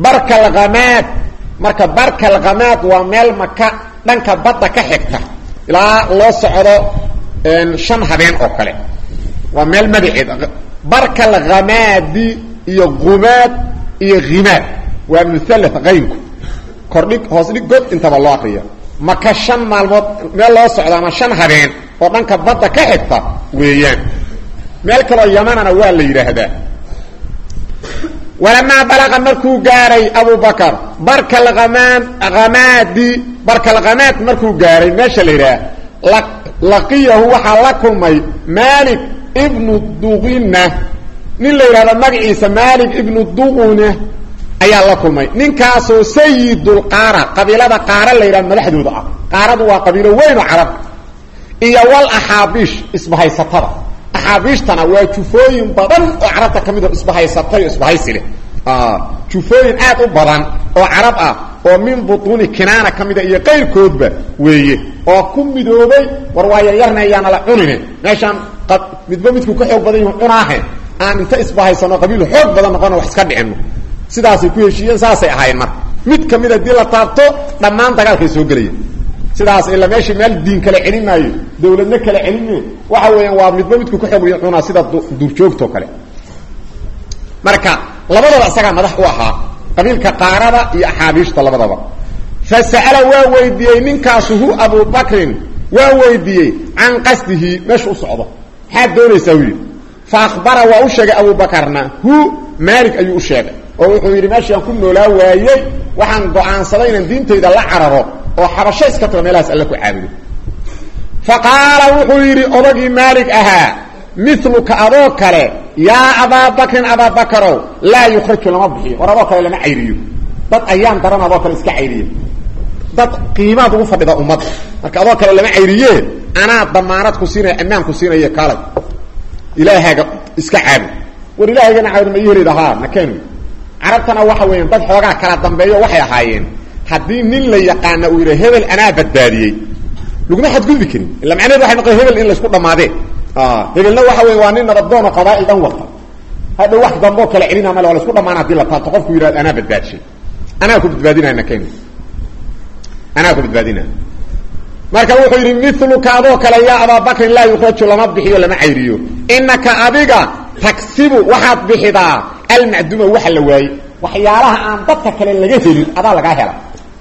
marka barkalhamaad waa meel maka dhanka badda ka xigta ilaa loo socdo 5 habeen oo kale waa meel magaceed barkalhamaadi iyo gumaad iyo himaad waa muhallath qaynku kordhig hoos dhig god intaba loo aqriya maka 5 maalmood meel loo socdo ama 5 habeen oo dhanka badda ka xigta weeyaan meel kale yamanana waa la yiraahdaa walamaa balaqa markuu gaaray abubakar barkalhamaad markuu gaaray meesha la yidhaha laqiyahu waxaa la kulmay maalik ibnu duqina nin la yidhahdo magaciisa maalik ibnu duquna ayaa la kulmay ninkaasoo sayidulqaara qabiilada qaara la yidhahdo madaxdooda ah qaaradu waa qabiilo weyn oo carab iyo wal axaabiish isbahaysatada axaabiishtana waa jufooyin badan oo carabta ka mid oo isbahaysatay oo isbahaysi leh jufooyin aad u badan oo carab ah oo min butuuni kinaana ka mida iyo qayrkoodba weeye oo ku midoobay war waa yaryarna ayaana la cunine meeshaan midba midku ka xoog badan yahu cunaahe aan inta isbahaysano qabiil xoog badan noqono wax iska dhicino sidaasay ku heshiiyeen saasay ahaayeen marka mid ka mid haddii la taabto dhammaan dagaalkay soo gelayeen sidaas ila meeshii meel diin kale celin maayo dawladna kale celinme waxa weeyaan waa midba midku ku xoog cunaa sida duurjoogto kale marka labadaba isaga madax u ahaa qabiilka qaarada iyo axaabiishta labadaba fasala waa weydiiyey ninkaasu hu abubakrin waa weydiiyey can qasdihi meesha u socdo maxaad doonaysaa wiil fa akhbara waa u sheegay abubakarna hu maalik ayuu u sheegay oo wuxuu yidhi meeshaan ku noolaa waayey waxaan go-aansaday inaan diintayda la cararo oo xabasho iska tago meelahaas alle ku caabudo fa qaala wuxuu yidhi odagii maalik ahaa miluka adoo kale yaa abaabakrin abaabakarow laa yukhraju lama bixiyo war adoo kale lama cayriyo dad ayaan daran adoo kale iska cayriye dad qiimaad ugu fadhida ummadda marka adoo kale lama cayriye anaa damaanad ku siinaya ammaan ku siinaya kaalay ilaahaaga iska caabud war ilaahayagana caabud ma ii helid ahaa nakeenu carabtana waxa weeyaan dad xoogaa kala dambeeyo waxay ahaayeen haddii nin la yaqaana uu yidha hebel anaa badbaadiyey laguma xadgudbi karin illa macnaheed waxay noqon hebel in laysku dhamaadeen hebelna waxa weya waa nin nabaddoon oo qabaa'il dhan wata hadha wax damboo kale celina male waa laisku dhamaana hadii la taabto qofku yidhahdo anaa badbaadshay anaa ku badbaadinaya nakeni anaa ku badbaadinaya marka wuxuu yidhi miluka adoo kale yaa abaabakrin laa yukhraju lama bixiyo lama cayriyo inaka adiga tagsibu waxaad bixidaa almacduma waxa la waayey waxyaalaha aan dadka kale laga helin adaa lagaa hela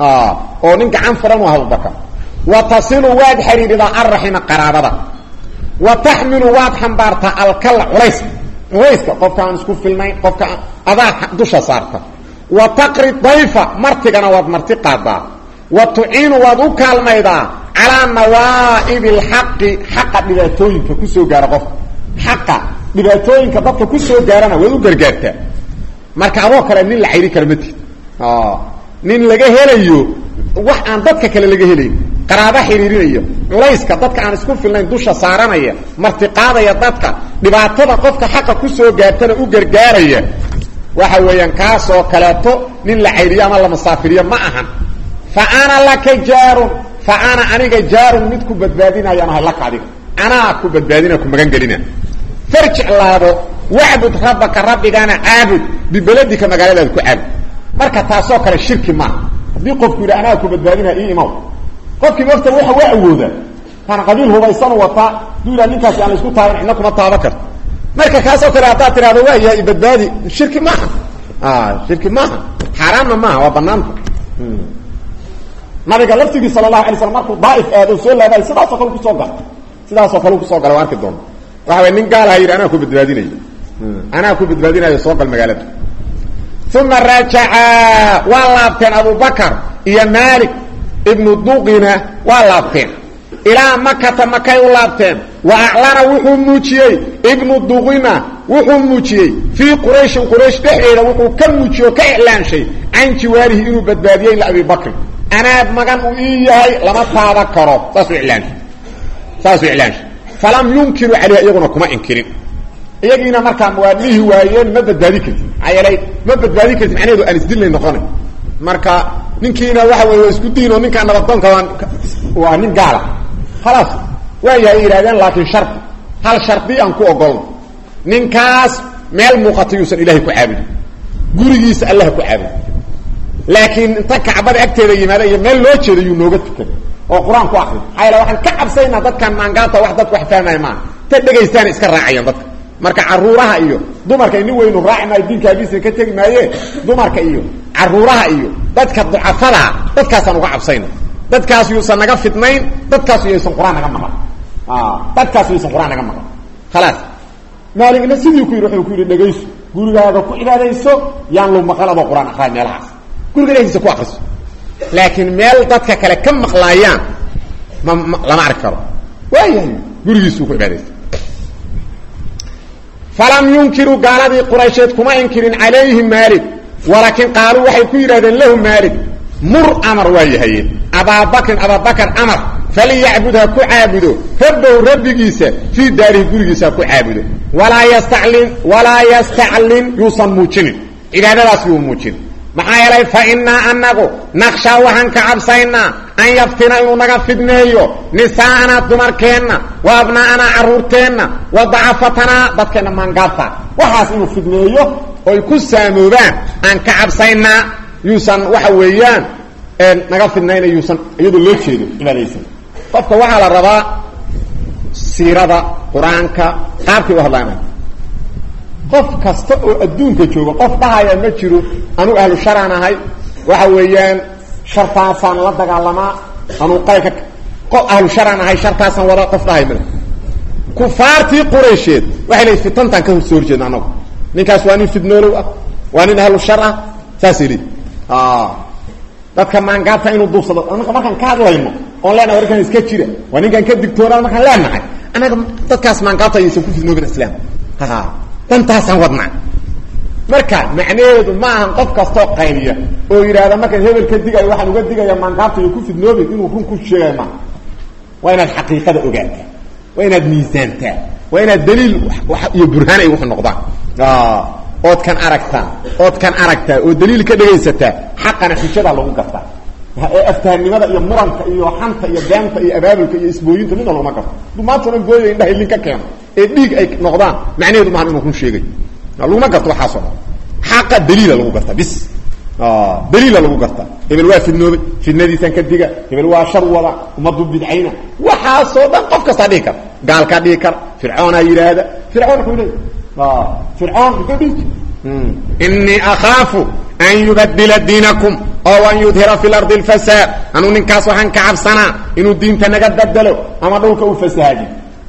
oo nin gacan furan u ah abubakar wa tasilu waad xiriiridaa arraxima qaraabada wa taxmilu waad xambaartaa alkalla culayska qofka aan isku filnayn qofka adaa dusha saarta wa taqri dayfa martigana waad marti qaadaa wa tuciinu waad u kaalmaydaa calaa nawaa'ibi alxaqi xaqa dhibaatooyinka kusoo gaara qofka xaqa dhibaatooyinka dadka kusoo gaarana waad u gargaartaa marka adoo kale nin la cayri kara ma tihid nin laga helayo wax aan dadka kale laga helayn qaraaba xiriirinaya culayska dadka aan isku filnayn dusha saaranaya martiqaadaya dadka dhibaatada qofka xaqa kusoo gaartana u gargaaraya waxa weeyaan kaasoo kaleeto nin la cayriyo ama la masaafiriyo ma ahan fa ana laka jaarun fa ana aniga jaarun mid ku badbaadinayaan ahay laka adiga anaa ku badbaadina ku magan gelina farjic laabo wacbud rabbaka rabbigaana caabud bibeladika magaaladaada ku caabud marka taasoo kale shirki maaha haddii qofku yidhi anaa ku badbaadinaa ii imaw qofkii mafta waxa waa awoodaa kana qabiil hubaysan wataa duu yidhaha ninkaasi aan la isku taaban cidna kuma taaba karto marka kaasoo kale haddaad tiraahdo waa yahay badbaadi shirki maaha shirki maaha xaaraamna maaha waa banaanta nabiga laftigii sala allahu alay slam markuu daaif aado soo laabay sidaasoo kale kusoo gala sidaasoo kale kusoo gala waa arki doona waxa way nin gaalaha yidhi anaa ku badbaadinayo soo gal magaalada uma rajaca waa laabteen abubakar iyo maalik ibnu duqina waa laabteen ilaa makata makay u laabteen wa aclana wuxuu muujiyey ibnu duqina wuxuu muujiyey fii qurayshin quraysh dhexdeeda wuxuu ka muujiye oo ka iclaanshay can jiwaarihi inuu badbaadiyey ila abi bakrin anaad magan uu ii yahay lama taaba karo saasuu iclaanshay falam yunkiru calayha iyaguna kuma inkirin iyagiina markaa waa dhihi waayeen ma badbaadi kartid maxaa yeelay ma badbaadi kartid macnaheedu aan isdilnay noqonay marka ninkiina waxa wey waa isku diin oo ninkaa nabadoonka waa nin gaala khalaas waa yahay yidhahdeen laakiin shardi hal shardi aan ku ogolno ninkaas meel muuqata yuusan ilaahay ku caabudin gurigiisa allah ku caabud laakiin inta kacbada agteeda yimaada iyo meel loo jeeda yuu nooga tukaday oo qur-aan ku akri maxaa yeele waxaan ka cabsaynaa dadkan maangaata wax dadku wax fahmaya maaha ta dhegaystaana iska raacayaan dadka marka caruuraha iyo dumarka inin weynu raaci maayo diinka abiisa ka tegi maaye dumarka iyo caruuraha iyo dadka ducafadaa dadkaasaan uga cabsayna dadkaas yuusan naga fidnayn dadkaas yaysan qur-aan naga maqan dadkaas yaysan qur-aan naga maqan khalaas maaligna sidii ku yidhi wuxuu ku yidhi dhegayso gurigaaga ku cibaadayso yaan lu maqal adoo qur-aan akraa meelahaas guriga dhexdiisa ku akriso laakiin meel dadka kale ka maqlaayaan lama arki karo waayahay gurigiisuu ku cibaadaysa falam yunkiruu gaaladii quraysheed kuma inkirin calayhi maalik walaakin qaaluu waxay ku yidhahdeen lahu maalik mur amar waa yahaye abaabakrin abaabakar amar faliyacbud ha ku caabudo rabbahu rabbigiisa fii daarihi gurigiisa ha ku caabudo walaa yastaclin yuusan muujinin cibaadadaas yuu muujin maxaa yeelay fa innaa anagu naqshaa waxaan ka cabsaynaa an yaftina inuu naga fidneeyo nisaa'anaa dumarkeenna wa abnaa'anaa carruurteenna wa dacafatanaa dadkeenna maangaabta waxaas inuu fidneeyo oy ku saamoobaan aan ka cabsaynaa yuusan waxa weeyaan naga fidnayna yuusan iyadoo loo jeedo cibaadaysan qofka waxaa la rabaa siirada qur-aanka qaabkii u hadlaana qof kasta oo adduunka jooga qof dhahaya ma jiro anugu ahlu sharaan ahay waxa weeyaan shartaasaan la dagaalamaa anuu qaylka ahlu sharaan ahay shartaasaan wada qof dhahay male kufaartii quraysheed waxay leeyihin fitantaan ka soo horjeedna anagu ninkaas waa nin fidnoolow ah waa nin ahlu shar ah saasay leeyihin dadka maangaabta inuu duubsado markaan ka hadlayno oon leenahay warkan iska jira waa ninkaan ka digtoonaa markaan leenahay anaga dadkaas maangaabta ayaysan ku fidnoobin islaam dantaasaan wadnaa marka macnaheedu ma ahan qof kastoo qayliya oo yidhaahda markaan hebel ka digayo waxaan uga digaya maangaabta iyo ku fidnoobin inuu run ku sheegay maaha waa inaad xaqiiqada ogaataa waa inaad miisaantaa waa inaad daliil iyo burhaan ay wuxu noqdaan ood kan aragtaa oo daliil ka dhegaysataa xaqana xujadaa lagu gartaa ee aftahanimada iyo muranka iyo xanta iyo beenta iyo abaabulka iyo isbooyinta midna laguma garto dumaantuna gooya indhaha ilin ka keeno ee dhiig ay noqdaan macnaheedu maahan inuu run sheegay laguma garto waxaasoo dhan xaqa daliila lagu gartaa bis daliila lagu gartaa hebel waa fidnoobay fidnadiisaan ka diga hebel waa shar wada ummaddu bidcayna waxaasoo dhan qof kastaa dhihi kara gaalkaa dhihi kara fircoonaa yidhaahda fircoon wuxuu leey fircoon muxuu dhihi inii akhaafu an yubadila diinakum oo an yudhira fi lardi lfasaad anuu ninkaas waxaan ka cabsanaa inuu diinta naga bedelo ama dhulka u fasahaadiyo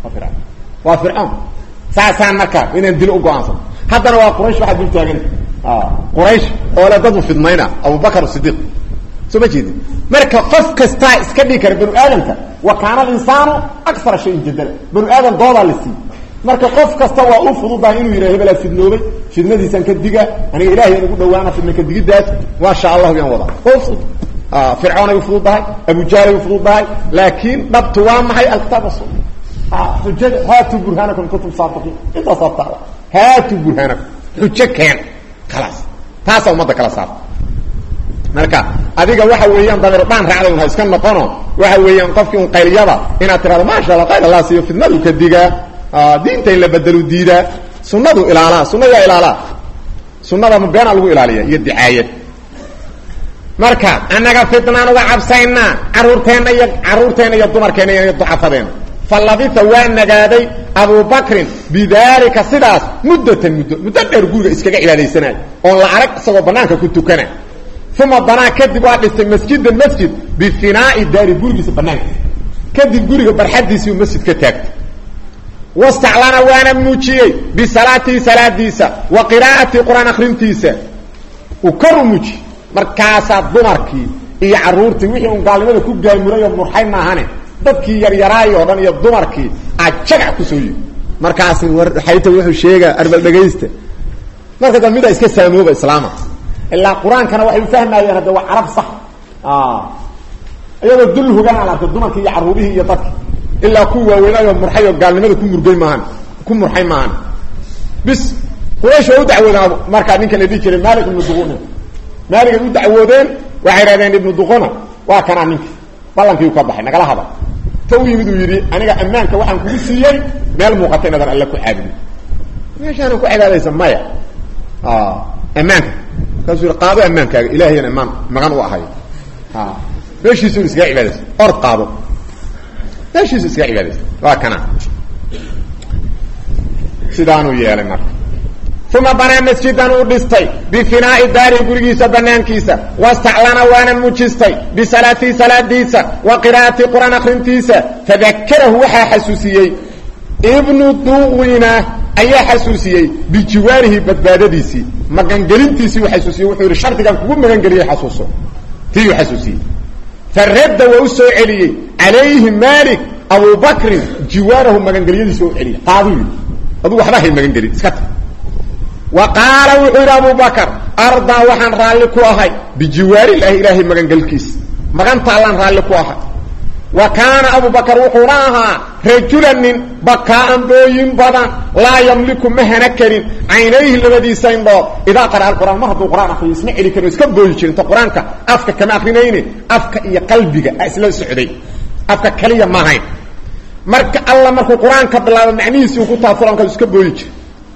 waa fircoon saasaan markaa inaan dilo u go-aansano haddana waa quraysh waxaa dul taaganta quraysh oo le dadu fidmayna abubakar sidiiq soo ma jeedin marka qof kastaa iska dhigi kara banu aadamka wa kaana alinsaanu akara shayin jadala banu aadam doodaa la siiy marka qof kasta waa u fududahay inuu yidhah hebelaa fidnoobay fidnadiisaan ka diga aniga ilahay aan ugu dhawaana fidna ka digidaas maasha allahu yaan wadaa oo fudud fircoonay u fududahay abujaalay u fududahay laakiin dhabtu waa maxay alkitaab asunna xujada haatu burhaanakum kuntum saadiqiin intaasaa taala haatu burhaanakum xujo keen khalaas taasaa ummadda kala saarta marka adiga waxa weeyaan dabeer dhaan raacda un ha iska noqono waxa weeyaan qofkii un qayliyada inaad tirahdo maasha allah qayl allah siiyo fidnadu ka digaa diinta in la bedelu diidaa sunadu ilaalaa sunnadaa ilaalaa sunnada ma beenaa lagu ilaaliya iyo dicaayad marka annaga fitnaan uga cabsaynaa caruurteenna iyo dumarkeenna iyo ducafadeena فاللبث ونغادي ابو بكر بذلك سداس مده دheer guriga iskaga cibaadeysanay oo la arag isagoo banaanka ku tukana ثم بنا كدب واحد مسجد المسجد بفناء دار gurigiisa banaanka kadib guriga barxadiisa iyo masjidka taagtay واستعلن وانا موجيه بصلاتي صلاتيسا وقراءتي قران اخرنتيسا وكرمجي markaasa dumarkii iyo caruurtii wixii uu gaalnimada ku gaamurayo murxay maahane dadkii yar yaraayo oo dhan iyo dumarkii ajaga ku soo yiri markaas war xayta wuxuu sheega arbal dhageysta marka damida iska saamooba islaama ilaa quraankana waxay fahmayaan hada waa arab sax ayada dul hogaan ala dumarkii iyo caruurihii iyo dadkii ilaa kuwa weynaayo murxay oo gaalnimada ku murxay maahan bis quraysh oo dacwada marka ninka la dhigi jiray Malik ibn Dughuna Malik uu dacwadeen waxay raadeen ibn Dughuna waa kana ninki ballankii ka baxay nagala hada tawiyid uu yiri aniga amaanka waxaan kugu siiyay meel muuqata inaad alla ku caabudi meeshaan ku cibaadaysan maya amaanka kaasoo qaado amaankaaga ilaahayna amaan magan u ahay meeshiisu iska cibaadaysan ord qaado meeshiisu iska cibaadaysan waa kana sidaanu yeelay marka ثم بنى مسجدا ودستي بفناء دار غريغيسا بنانكيسا واستعلن وانا مجستي بصلاتي صلاتيسا وقراءة قران اخرنتيسا فذكره وحا حسوسيي ابن دوغينا اي حسوسيي بجواره بدبادديسي مغانغلينتيسي وحسوسيي وحور شرطكان كوغو مغانغليه حسوسو تيو حسوسيي فرد وسو علي عليه مالك ابو بكر جواره مغانغليديسو علي قاضي ابو وحبا هي مغانغلي اسكت وقال وحير أبو بكر أرضى وحن رالكوها بجوار الله إلهي مغنقلكيس مغن طالان رالكوها وكان أبو بكر وحراها رجلا من بكاء بوين بضا لا يملك مهنكرين عينيه الذي سينبو إذا قرأ القرآن ما هدو القرآن أخي يسمع لي كانوا يسكب بويشين انت قرآنك أفك كما أخرينين أفك إيا قلبك أسلام السعودي أفك كليا ما هين مرك الله مرك القرآن كبلا معنيس وكتها فرانك يسكب بويشين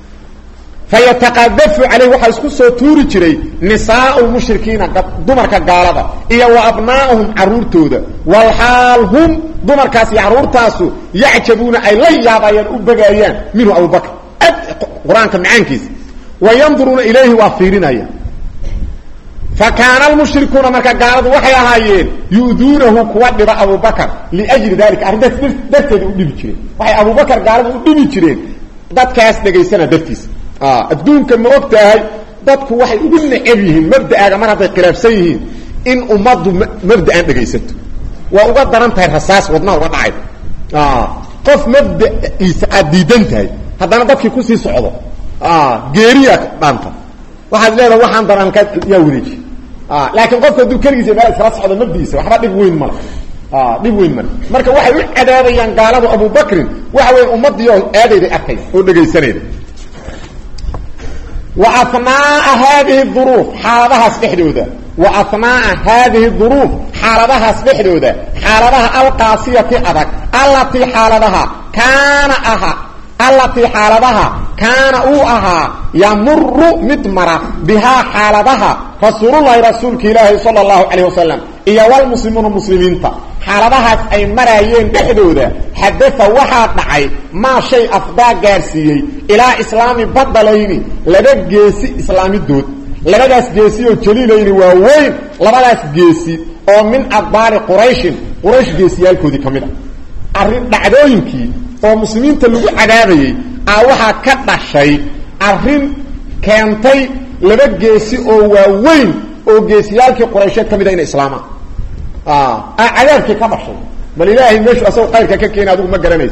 فيتقذف عليه وحا اسكو سو توري جيري نساء المشركين دمرك غالدا iyo وابناهم عرورتودا والحال هم دمركاس عرورتاسو يعجبون اي لا يابايان او بغايان من ابو بكر قرانك معانكيس وينظرون اليه وافيرينايا فكان المشركون marka gaaladu waxay ahaayeen yuuduunahu kuwa dhiba Abu Bakar li ajli dalika arrinta darteed u dhibi jireen waxay Abu Bakar gaaladu u dhibi jireen dadkaas dhageysana dartiis adduunka ma ogtahay dadku waxay ugu neceb yihiin mabda'aaga mar haday khilaafsan yihiin in ummadu mabda'an dhageysato waa uga daran tahay rasaas wadna uga dhacay qof mabda'iisa adiidan tahay hadana dadkii ku sii socdo geeriya dhaanta waxaad leedahay waxaan daran ka yaa wareeji laakiin qofka duu kaligiisa meel isra socdo mabdiisa waxba dhib weyn ma dhib weyn ma marka waxay u cadaabayaan gaalada Abu Bakr waxa weyn ummadiyo aadayday arkay oo dhageysanayday وأثناء هذه الظروف حالها سبحدودا وأثناء هذه الظروف حالها سبحدودا حالها القاسية أبك التي حالها كان كان أوها يمر مدمرة بها حالها رسول الله رسولك الله صلى الله عليه وسلم إيا والمسلمون المسلمين حالها أي مرايين بحدودا حدث واحد معي ما شيء أفضاء قارسيي إلى إسلامي بدلين لدى جيسي إسلامي الدود لدى جيسي وجليلين ووين لدى جيسي ومن أدبار قريش جيسي يالكو دي كاملة أرين دعدوينكي ومسلمين تلقوا عذابي أوها كتا شيء أرين كانتي لدى جيسي ووين وجيسي يالكي قريشات كاملة إن إسلاما عذابك كما شيء بل إلهي ماشي أسوء قيرك كينا أدوك مقرانيس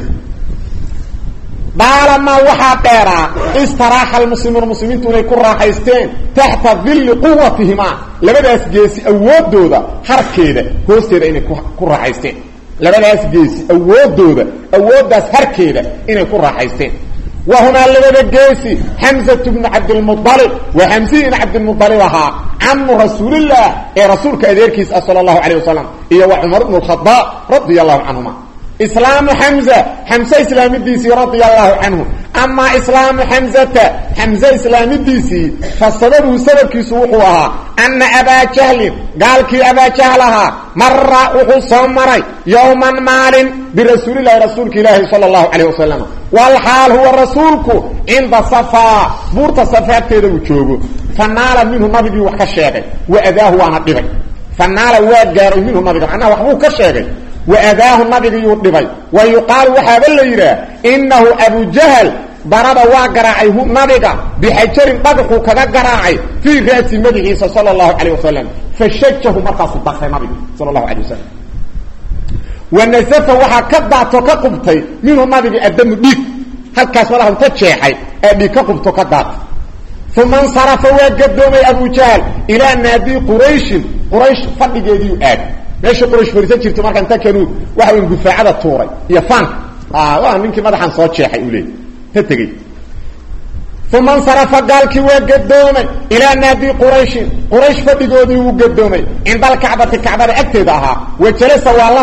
بالما وحا تيرا استراح المسلمين توني كل راحيستين تحت ظل قوتهما لبدأ جيسي أود دودا حركيدا هوستيدا إني كل راحيستين لبدأ جيسي أود دودا أود داس حركيدا إني كل راحيستين وهنا لبدأ جيسي حمزة بن عبد المطلب وحمزة بن عبد المطلب عم رسول الله يا رسولك أديركيس صلى الله عليه وسلم إيا وعمر بن الخطاب رضي الله عنهما إسلام حمزة إسلام الديسي رضي الله عنه أما إسلام حمزة إسلام الديسي فالسبب سبب كسوحها أن أبا جهل قال كي أبا جهلها مر وحصهم مري يوما مال برسول الله رسولك الله صلى الله عليه وسلم والحال هو رسولك عند صفا بورت صفات كده وجوبه فنال منه نبي وكشاغي وأذاه وانا دبي فنال واجار منه نبي انا وحبو كشاغي وأذاه النبي يطلبي ويقال وحاب الليلة إنه أبو جهل ضرب وقرعيه النبي بحجر طبقه كذا قرعي في رأس مدعي صلى الله عليه وسلم فشجه مرقص الضغط النبي صلى الله عليه وسلم والنزفة وحا كدعته كقبتي منه النبي الدم ديك هل كاس ولا هم تتشيحي أبي كقبته كدعت ثم انصرف وقدومي أبو جهل إلى نادي قريش فضي جيدي آد ماشي قريش فريسان جرت marka inta kanu waxa uu gufaacada tuuray iyo fan waa ninkii madaxan soo jeexay u leeyahay tatagay ثم انصرف قالكي وقدومي الى نادي قريش فديغودي وقدومي عند الكعبه اكتدها وجلس والله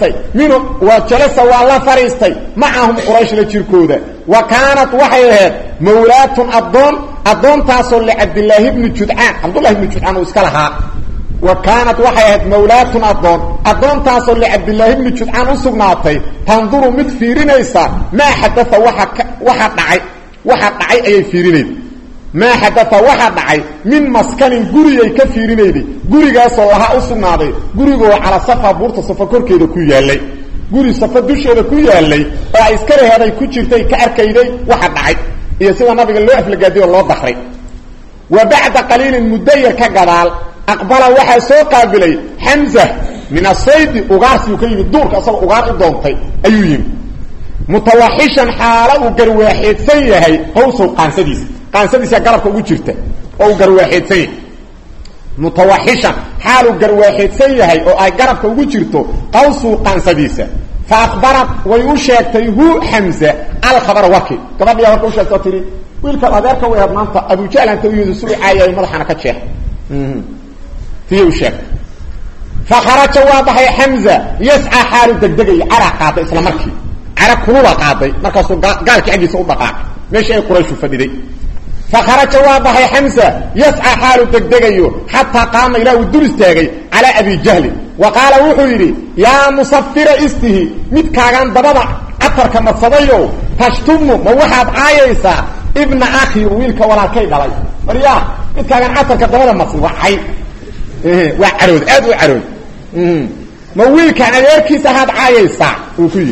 فريستي معهم قريش لجيركوده وكانت وحيها مولاة أضون تصل لعبد الله بن جدعان واسكلها وكانت وحيات مولاة أضون تصل لعبد الله بن جدعان وسقناطي تنظر متفيرينيسا ما حدث وحد دعي أي فيرينيد ما حدث وحد دعي من مسكن قري كفيرينيد قري قاسو لها أسقناطي قري على صفة بورت صفة كوركيدو كويالي قري صفة دوشيدو كويالي وعيسكري هذا يكوشيرتي كأركيدي وحد دعي إيه سيدا نبي الله في القادية والله دخري وبعد قليل مدير كقدال أقبل وحي سوقا بلي حمزة من الصيد أغاسي وكلم الدور كأصلا أغاسي الدونتي أيوهم متوحشا حالا وقرواحيد سيهي قوسو قانسديس يقربك وجرته أو قرواحيد سيه متوحشا حالا وقرواحيد سيهي أو أي قربك وجرته قوسو قانسديس فأخبرت ويوشيكته حمزة الخبر وكي كما بيها وكوشيكته تري ويلك الأدارك ويهبنانتا أبو جهل أنت ويهدو سوري آية مدحانا كتشيح فيه وشك فخرج واضح حمزة يسعى حاله دقدقي عرق قاضي إسلام مركي عرق كلوبة قاضي مركز قالك عندي سعود دقاق ماشي قريش فديدي فخرج واضح حمزة يسعى حاله دقدقي حتى قام إلى ودرستاقي على أبي جهل وقال وحيري يا مصفر استه متكاغان ضبضع أثر كما تصديو تشتمه موحد عايسا ابن أخي ويلك ولا كيد علي مريا متكاغان أثر كضبضع مصر وحي وعرود اد وعرود مويلك انا يركيس هاد عايسا وفي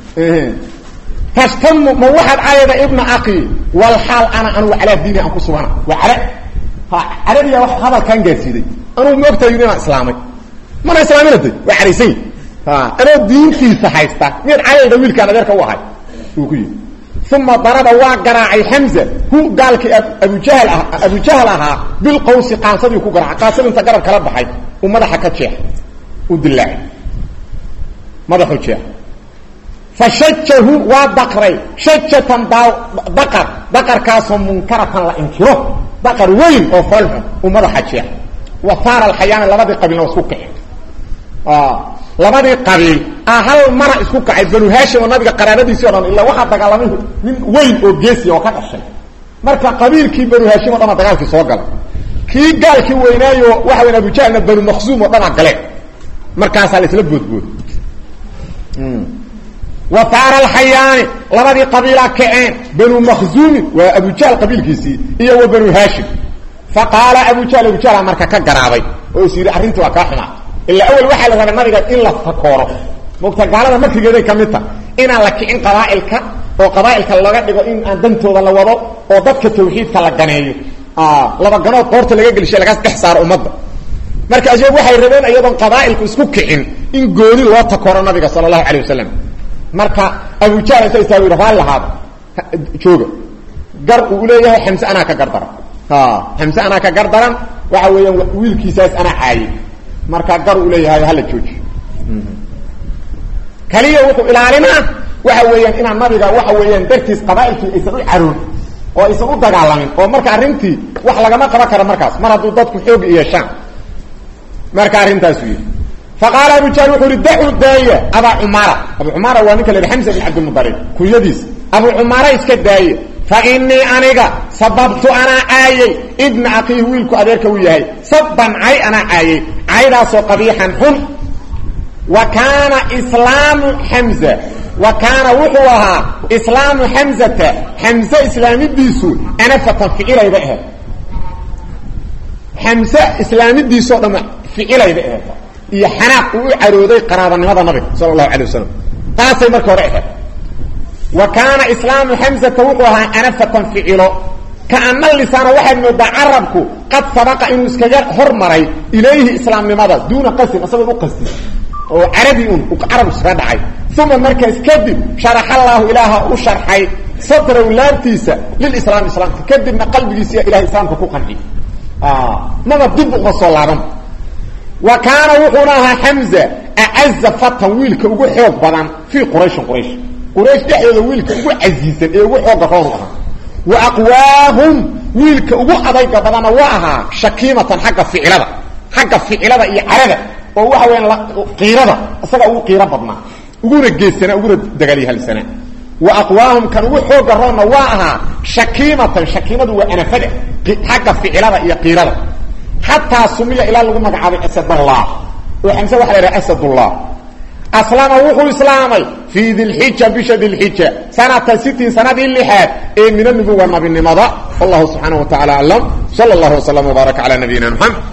تشتم موحد عايد ابن اخي والحال انا على ديني ان كسوانا وعلى عربيه هذا كان جاسيدي انا موقتي يرينا اسلامي ما اسلامي لدي وعريسي انا دينتي صحيحتا مين عايد ويلك انا يركا وحي وفي ثم ضرب وقرع حمزة هو قال أبو جهلها بالقوس قاصد يكون قاصد انت قرب كلام بحي ومدح كتشيح ودلاعي مدح كتشيح فشجه وبقري شجة بقر كاسم منكرة لإنكره بقر وين أو فلح ومدح كتشيح وصار الحيان لبدي قبلنا وسكوكه labadii qabiil hal mara isku kacay banu haashim oo nabiga qaraabadiisii oo ilaa waxa dagaalamay nin weyn oo geesi oo ka dhashay marka qabiilkii banu haashim oo dhan dagaalkii soo galay kii gaalkii weynaayo waxa weyn Abu Jahl banu Makhzum oo dhan galay markaas la isla boodbood wa faara al-hayyan labadii qabiila kaceen banu Makhzum wa Abu Jahl qabiilkiisii iyo banu haashim faqala Abu Jahl marka ka garaabay oo siiri arintu waa ka xumaa إلا أول واحد لغا النبي إلا فكوره مبتقالة مكرقة كميتا إنا لكئين قبائلك وقبائلك اللغا ديقو إن أندنتو ذا لوضو وضدك التوحيد كالقنايو لما قنوة طورت لغا قلشي لغا استحسار أمضا مركا أجيب واحد ربين أيضا قبائلك اسكو كئين إن قولي لو تكور النبي صلى الله عليه وسلم مركا أبو جهل سيستوي رفال لهذا شوقه قرق أوليه حمس أنا كقردرا حمس أنا كقردرا وحويا ويل كيساس أنا عايب marka gar u leeyahay hal jooji kaliya wuxuu ilaalinaa waxa weeyaan inaan nabiga waxa weeyaan dartiis qabaa'ilkii aysan u caroon oo aysan u dagaalamin oo marka arintii wax laga ma qaban karo markaas mar hadduu dadku xoog yeeshaan marka arintaas weey فقال ابو جهل وحوري دعوا دايه ابا عماره وانك لحمزه بن عبد المطلب كويديس ابو عماره اسك دايه فاني انيغا سببت انا اي ابن اخي ويلكو اديرك وياي سبا اي انا اي عيدا سو قبيحا حن وكان اسلام حمزه وكان وحوها اسلام حمزه اسلامي ديسو انا فتفعيل يبقى حمزه اسلامي ديسو دما فعيل يبقى iyo xanaaq uu carooday qaraabanimada nabiga sallallahu alayhi wasallam taasay marka hore ahayd wa kana islaam hamza tawqaha anafatan fi'ilo kaana lisana waxa moodaa arabku qad sabaqa inuu iskaga hormaray ilayhi islaamnimada duuna qasd asaba u qasdi oo arabi uu arab iska dhacay thumma markaas kadib sharaxa allah ilaaha u sharxay sadra walaabtiisa lil islam kadibna qalbigiisa ilaahay islaamka ku qanci ma dib u soo laaban وكان وحونها حمزة أعز فتن ويلك وقو حوق بدن في قريش دحيو ويلك وقو عزيزا وقو حوق قرونها وأقواهم ويلك وقو أضيق بدن وقها شكيمة حق فعلة إيا عربة وقوها وين قيرة أصدق وقو قيرة بدنا وقو رجيسنا وقو دقاليها لسنة وأقواهم كانوا وقو حوق قرونها وقها شكيمة وأنا فدع حق فعلة إيا قيرة حتى سمي إلى الله مقعب أسد الله وحمسة وحلى أسد الله أسلام وحو إسلامي في ذي الحجة بشد الحجة سنة 60 سنة ذي اللحاد من النبوة والنبي النمضاء والله سبحانه وتعالى أعلم صلى الله وسلم وبارك على نبينا محمد